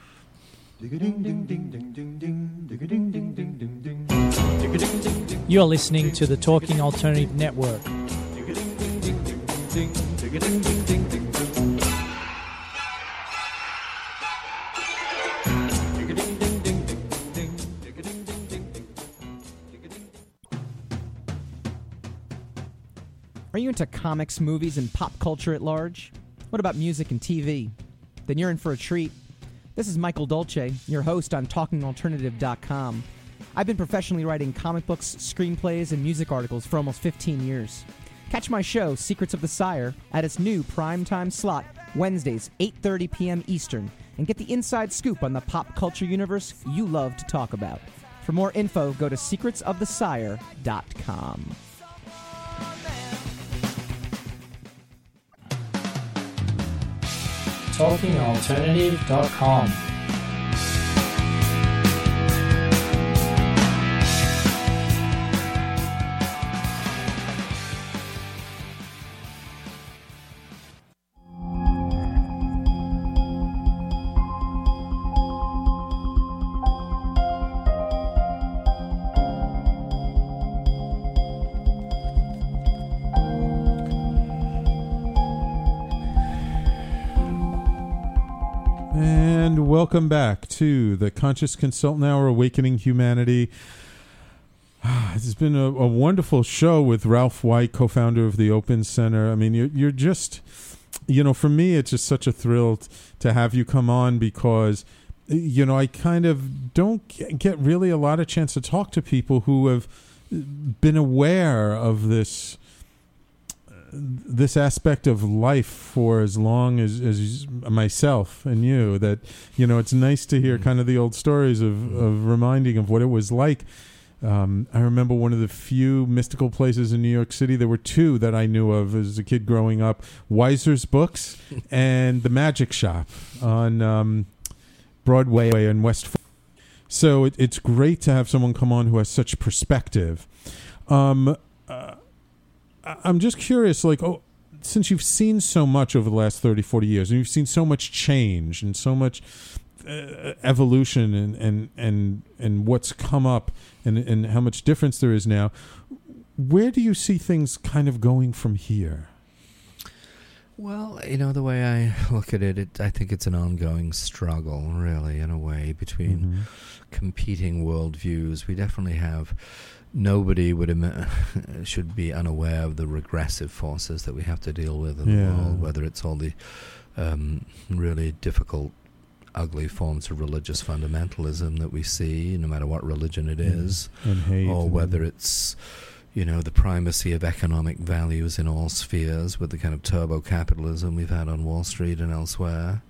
You're listening to the Talking Alternative Network. Are you into comics, movies, and pop culture at large? What about music and TV? Then you're in for a treat. This is Michael Dolce, your host on TalkingAlternative.com. I've been professionally writing comic books, screenplays, and music articles for almost 15 years. Catch my show, Secrets of the Sire, at its new primetime slot, Wednesdays, 8:30 p.m. Eastern, and get the inside scoop on the pop culture universe you love to talk about. For more info, go to secretsofthesire.com. talkingalternative.com. And welcome back to the Conscious Consultant Hour, Awakening Humanity. It's been a wonderful show with Ralph White, co-founder of the Open Center. I mean, you're just, for me, it's just such a thrill to have you come on because, I kind of don't get really a lot of chance to talk to people who have been aware of this aspect of life for as long as myself and you, that it's nice to hear kind of the old stories of reminding of what it was like. I remember one of the few mystical places in New York City. There were two that I knew of as a kid growing up: Weiser's Books and the Magic Shop on Broadway in West. So it's great to have someone come on who has such perspective. I'm just curious, since you've seen so much over the last 30, 40 years, and you've seen so much change and so much evolution and what's come up and how much difference there is now, where do you see things kind of going from here? Well, the way I look at it, I think it's an ongoing struggle, really, in a way, between competing worldviews. We definitely have... Nobody should be unaware of the regressive forces that we have to deal with in the world, whether it's all the really difficult, ugly forms of religious fundamentalism that we see, no matter what religion it is, and hate, or whether it's the primacy of economic values in all spheres with the kind of turbo-capitalism we've had on Wall Street and elsewhere.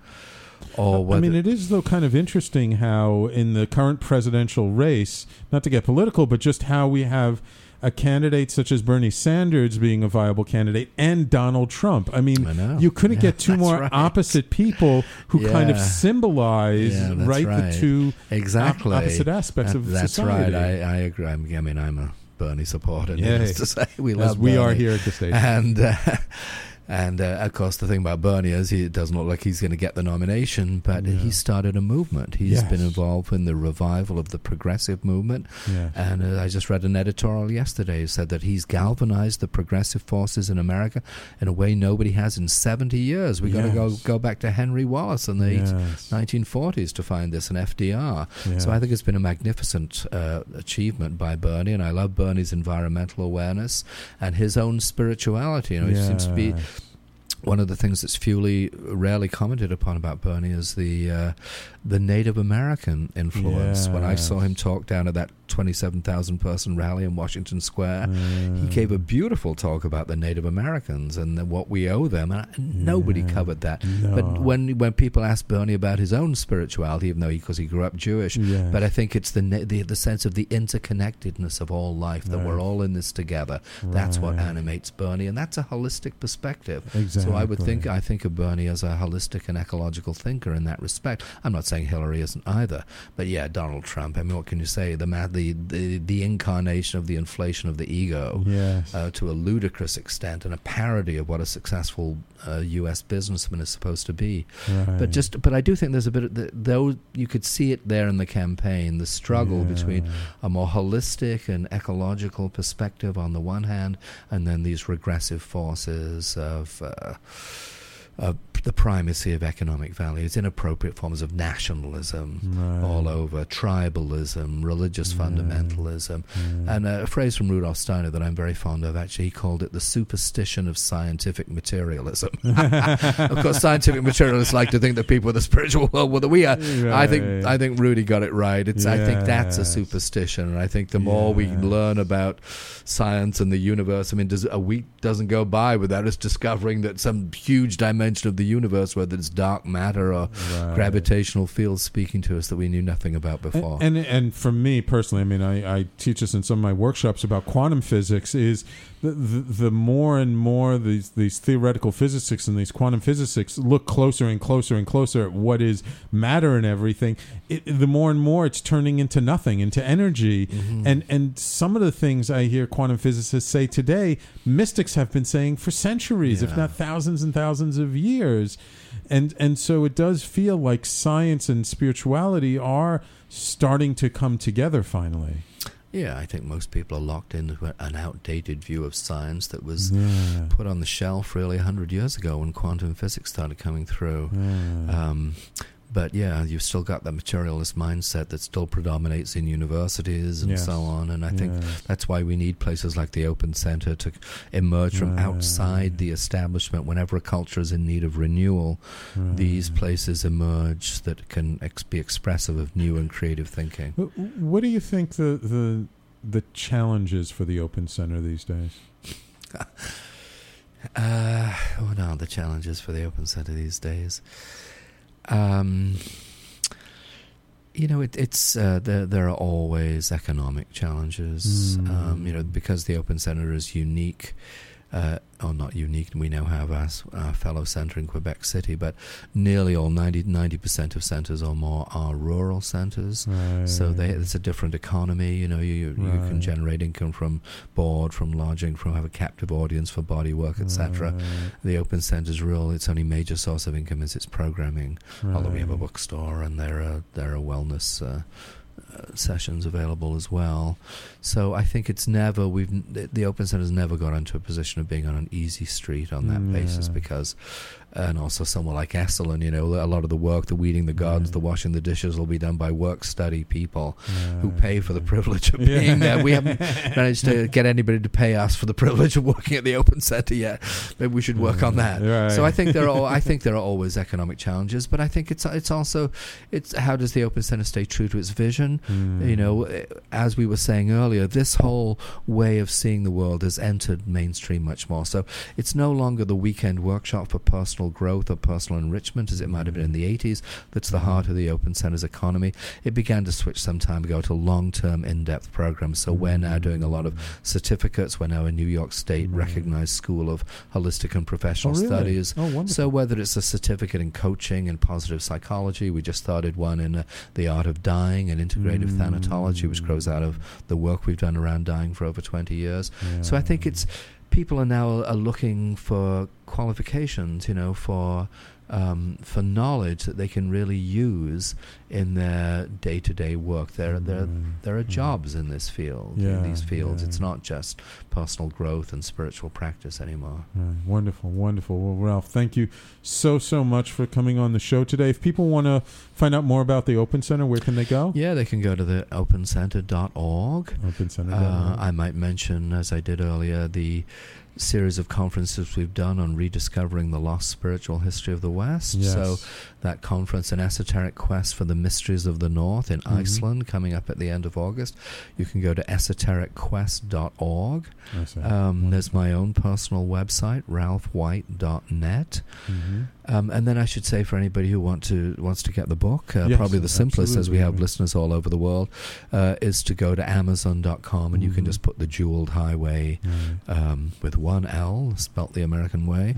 It is, though, kind of interesting how in the current presidential race, not to get political, but just how we have a candidate such as Bernie Sanders being a viable candidate and Donald Trump. I mean, you couldn't get two more opposite people who kind of symbolize the two opposite aspects of society. That's right. I agree. I'm a Bernie supporter, needless to say. We love we Bernie. Are here at the station. And of course, the thing about Bernie is it doesn't look like he's going to get the nomination, but he started a movement. He's been involved in the revival of the progressive movement. And I just read an editorial yesterday who said that he's galvanized the progressive forces in America in a way nobody has in 70 years. We've got to go back to Henry Wallace in the 1940s to find this, and FDR. So I think it's been a magnificent achievement by Bernie, and I love Bernie's environmental awareness and his own spirituality. He seems to be... One of the things that's rarely commented upon about Bernie is the Native American influence. When I saw him talk down at that 27,000 person rally in Washington Square, he gave a beautiful talk about the Native Americans and what we owe them. And nobody covered that. No. But when people ask Bernie about his own spirituality, even though because he grew up Jewish, but I think it's the sense of the interconnectedness of all life, that we're all in this together. That's what animates Bernie, and that's a holistic perspective. Exactly. So I think of Bernie as a holistic and ecological thinker in that respect. I'm not saying Hillary isn't either, but Donald Trump. I mean, what can you say? The incarnation of the inflation of the ego to a ludicrous extent, and a parody of what a successful U.S. businessman is supposed to be. But I do think there's a bit of though you could see it there in the campaign, the struggle between a more holistic and ecological perspective on the one hand, and then these regressive forces of the primacy of economic values, inappropriate forms of nationalism all over, tribalism, religious fundamentalism. And a phrase from Rudolf Steiner that I'm very fond of, actually, he called it the superstition of scientific materialism. Of course, scientific materialists like to think that people in the spiritual world, well, we are. I think Rudy got it right. I think that's a superstition, and I think the more we learn about science and the universe, I mean, a week doesn't go by without us discovering that some huge dimension of the universe, whether it's dark matter or gravitational fields speaking to us that we knew nothing about before. And for me personally, I mean, I teach this in some of my workshops about quantum physics, is the more and more these theoretical physicists and these quantum physicists look closer and closer and closer at what is matter and everything, the more and more it's turning into nothing, into energy. And some of the things I hear quantum physicists say today, mystics have been saying for centuries, if not thousands and thousands of years. And so it does feel like science and spirituality are starting to come together finally. Yeah, I think most people are locked into an outdated view of science that was put on the shelf really 100 years ago when quantum physics started coming through. But yeah, you've still got that materialist mindset that still predominates in universities and so on. And I think that's why we need places like the Open Center to emerge from outside the establishment. Whenever a culture is in need of renewal, these places emerge that can be expressive of new and creative thinking. What do you think the challenges for the Open Center these days? The challenges for the Open Center these days. It's there are always economic challenges. Because the Open Center is unique. Or not unique, we now have our fellow centre in Quebec City, but nearly all 90% of centres or more are rural centres. So it's a different economy. You can generate income from board, from lodging, from have a captive audience for body work, etc. The Open Centre's its only major source of income is its programming. Although we have a bookstore and there are wellness sessions available as well. So I think the Open Center has never got into a position of being on an easy street on that basis, because and also somewhere like Esalen, a lot of the work, the weeding the gardens, the washing the dishes will be done by work-study people who pay for the privilege of being there. We haven't managed to get anybody to pay us for the privilege of working at the Open Center yet. Maybe we should work on that. So I think there are always economic challenges, but I think it's also how does the Open Center stay true to its vision? As we were saying earlier, this whole way of seeing the world has entered mainstream much more. So it's no longer the weekend workshop for personal growth or personal enrichment as it might have been in the 80s. That's the heart of the Open Center's economy. It began to switch some time ago to long-term in-depth programs. So we're now doing a lot of certificates. We're now a New York State recognized school of holistic and professional studies. So whether it's a certificate in coaching and positive psychology, we just started one in the art of dying and integrative thanatology, which grows out of the work we've done around dying for over 20 years. So I think people are now looking for qualifications, for knowledge that they can really use in their day-to-day work. There are jobs in this field, in these fields. It's not just personal growth and spiritual practice anymore. Wonderful, wonderful. Well, Ralph, thank you so much for coming on the show today. If people want to find out more about the Open Center, where can they go? Yeah, they can go to the opencenter.org. Opencenter.org. I might mention, as I did earlier, the series of conferences we've done on rediscovering the lost spiritual history of the West. So that conference, An Esoteric Quest for the Mysteries of the North in Iceland, coming up at the end of August. You can go to esotericquest.org. There's my own personal website, ralphwhite.net. And then I should say, for anybody who wants to get the book, probably the simplest, as we have listeners all over the world, is to go to Amazon.com, and you can just put The Jeweled Highway with one L, spelt the American way,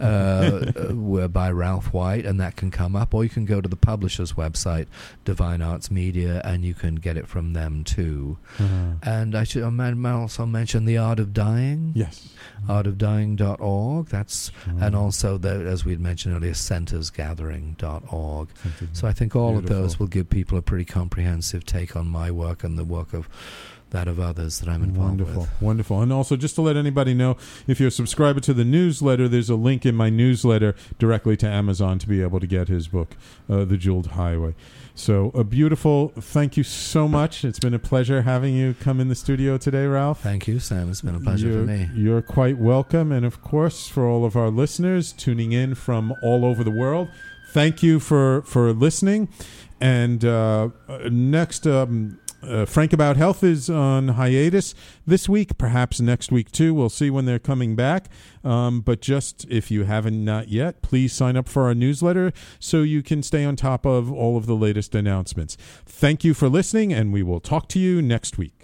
by Ralph White, and that can come up. Or you can go to the publisher's website, Divine Arts Media, and you can get it from them too. And I might also mention The Art of Dying. Artofdying.org. That's and also as we had mentioned earlier, centersgathering.org. So I think all of those will give people a pretty comprehensive take on my work and the work of that of others that I'm involved with. Wonderful. And also, just to let anybody know, if you're a subscriber to the newsletter, there's a link in my newsletter directly to Amazon to be able to get his book, The Jeweled Highway. So, beautiful. Thank you so much. It's been a pleasure having you come in the studio today, Ralph. Thank you, Sam. It's been a pleasure for me. You're quite welcome. And, of course, for all of our listeners tuning in from all over the world, thank you for listening. And next Frank About Health is on hiatus this week, perhaps next week too. We'll see when they're coming back. But just if you haven't not yet, please sign up for our newsletter so you can stay on top of all of the latest announcements. Thank you for listening, and we will talk to you next week.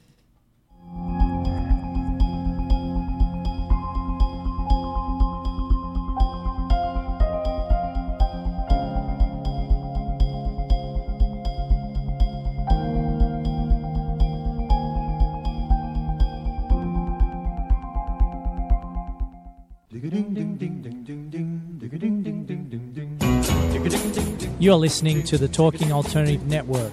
You're listening to the Talking Alternative Network.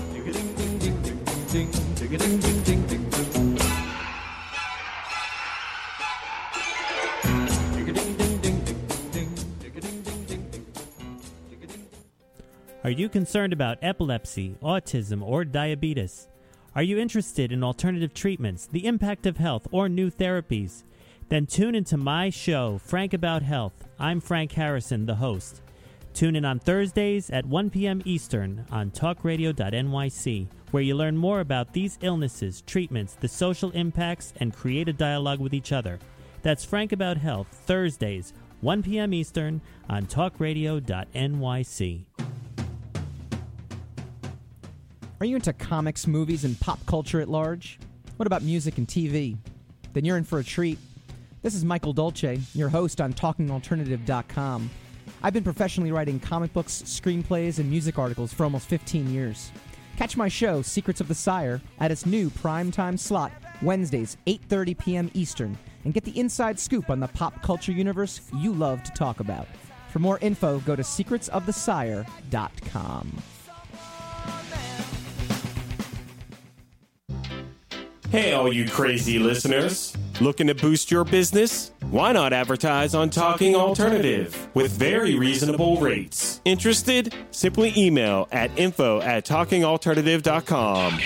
Are you concerned about epilepsy, autism, or diabetes? Are you interested in alternative treatments, the impact of health, or new therapies? Then tune into my show, Frank About Health. I'm Frank Harrison, the host. Tune in on Thursdays at 1 p.m. Eastern on talkradio.nyc, where you learn more about these illnesses, treatments, the social impacts, and create a dialogue with each other. That's Frank About Health, Thursdays, 1 p.m. Eastern on talkradio.nyc. Are you into comics, movies, and pop culture at large? What about music and TV? Then you're in for a treat. This is Michael Dolce, your host on TalkingAlternative.com. I've been professionally writing comic books, screenplays, and music articles for almost 15 years. Catch my show, Secrets of the Sire, at its new primetime slot, Wednesdays, 8:30 p.m. Eastern, and get the inside scoop on the pop culture universe you love to talk about. For more info, go to secretsofthesire.com. Hey, all you crazy listeners. Looking to boost your business? Why not advertise on Talking Alternative with very reasonable rates? Interested? Simply email at info@talkingalternative.com.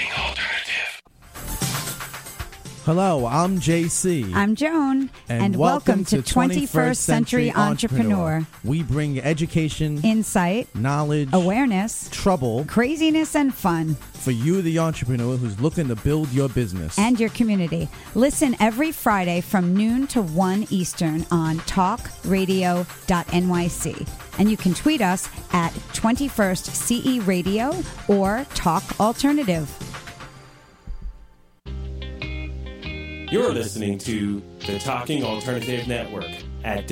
Hello, I'm JC. I'm Joan. And welcome to 21st Century Entrepreneur. We bring education, insight, knowledge, awareness, trouble, craziness, and fun for you, the entrepreneur who's looking to build your business and your community. Listen every Friday from noon to 1 Eastern on talkradio.nyc. And you can tweet us at 21st CE Radio or Talk Alternative. You're listening to the Talking Alternative Network at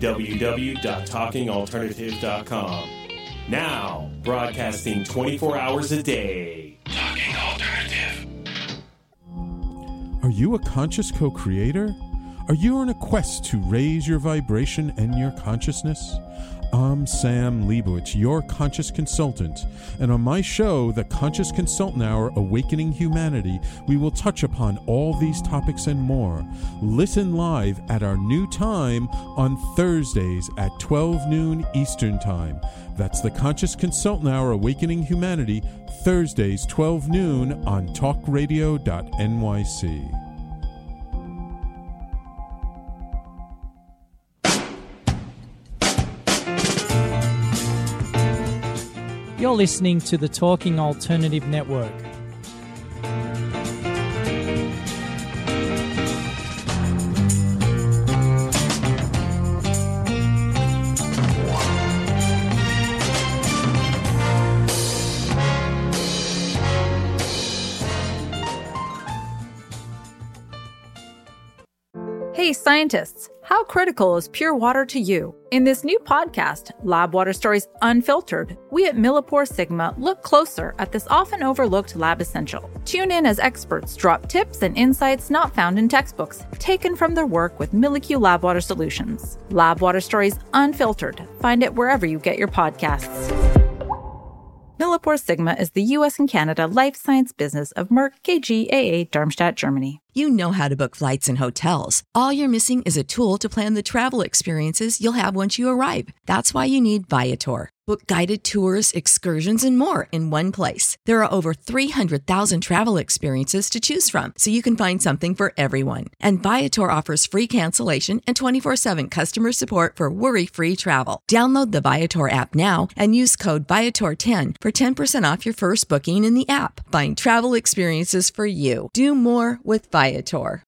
www.talkingalternative.com. Now, broadcasting 24 hours a day. Talking Alternative. Are you a conscious co-creator? Are you on a quest to raise your vibration and your consciousness? I'm Sam Leibowitz, your conscious consultant, and on my show, The Conscious Consultant Hour, Awakening Humanity, we will touch upon all these topics and more. Listen live at our new time on Thursdays at 12 noon Eastern Time. That's The Conscious Consultant Hour, Awakening Humanity, Thursdays 12 noon on talkradio.nyc. You're listening to the Talking Alternative Network. Hey scientists, how critical is pure water to you? In this new podcast, Lab Water Stories Unfiltered, we at Millipore Sigma look closer at this often overlooked lab essential. Tune in as experts drop tips and insights not found in textbooks, taken from their work with MilliQ Lab Water Solutions. Lab Water Stories Unfiltered. Find it wherever you get your podcasts. Millipore Sigma is the U.S. and Canada life science business of Merck KGaA, Darmstadt, Germany. You know how to book flights and hotels. All you're missing is a tool to plan the travel experiences you'll have once you arrive. That's why you need Viator. Book guided tours, excursions, and more in one place. There are over 300,000 travel experiences to choose from, so you can find something for everyone. And Viator offers free cancellation and 24/7 customer support for worry-free travel. Download the Viator app now and use code Viator10 for 10% off your first booking in the app. Find travel experiences for you. Do more with Viator.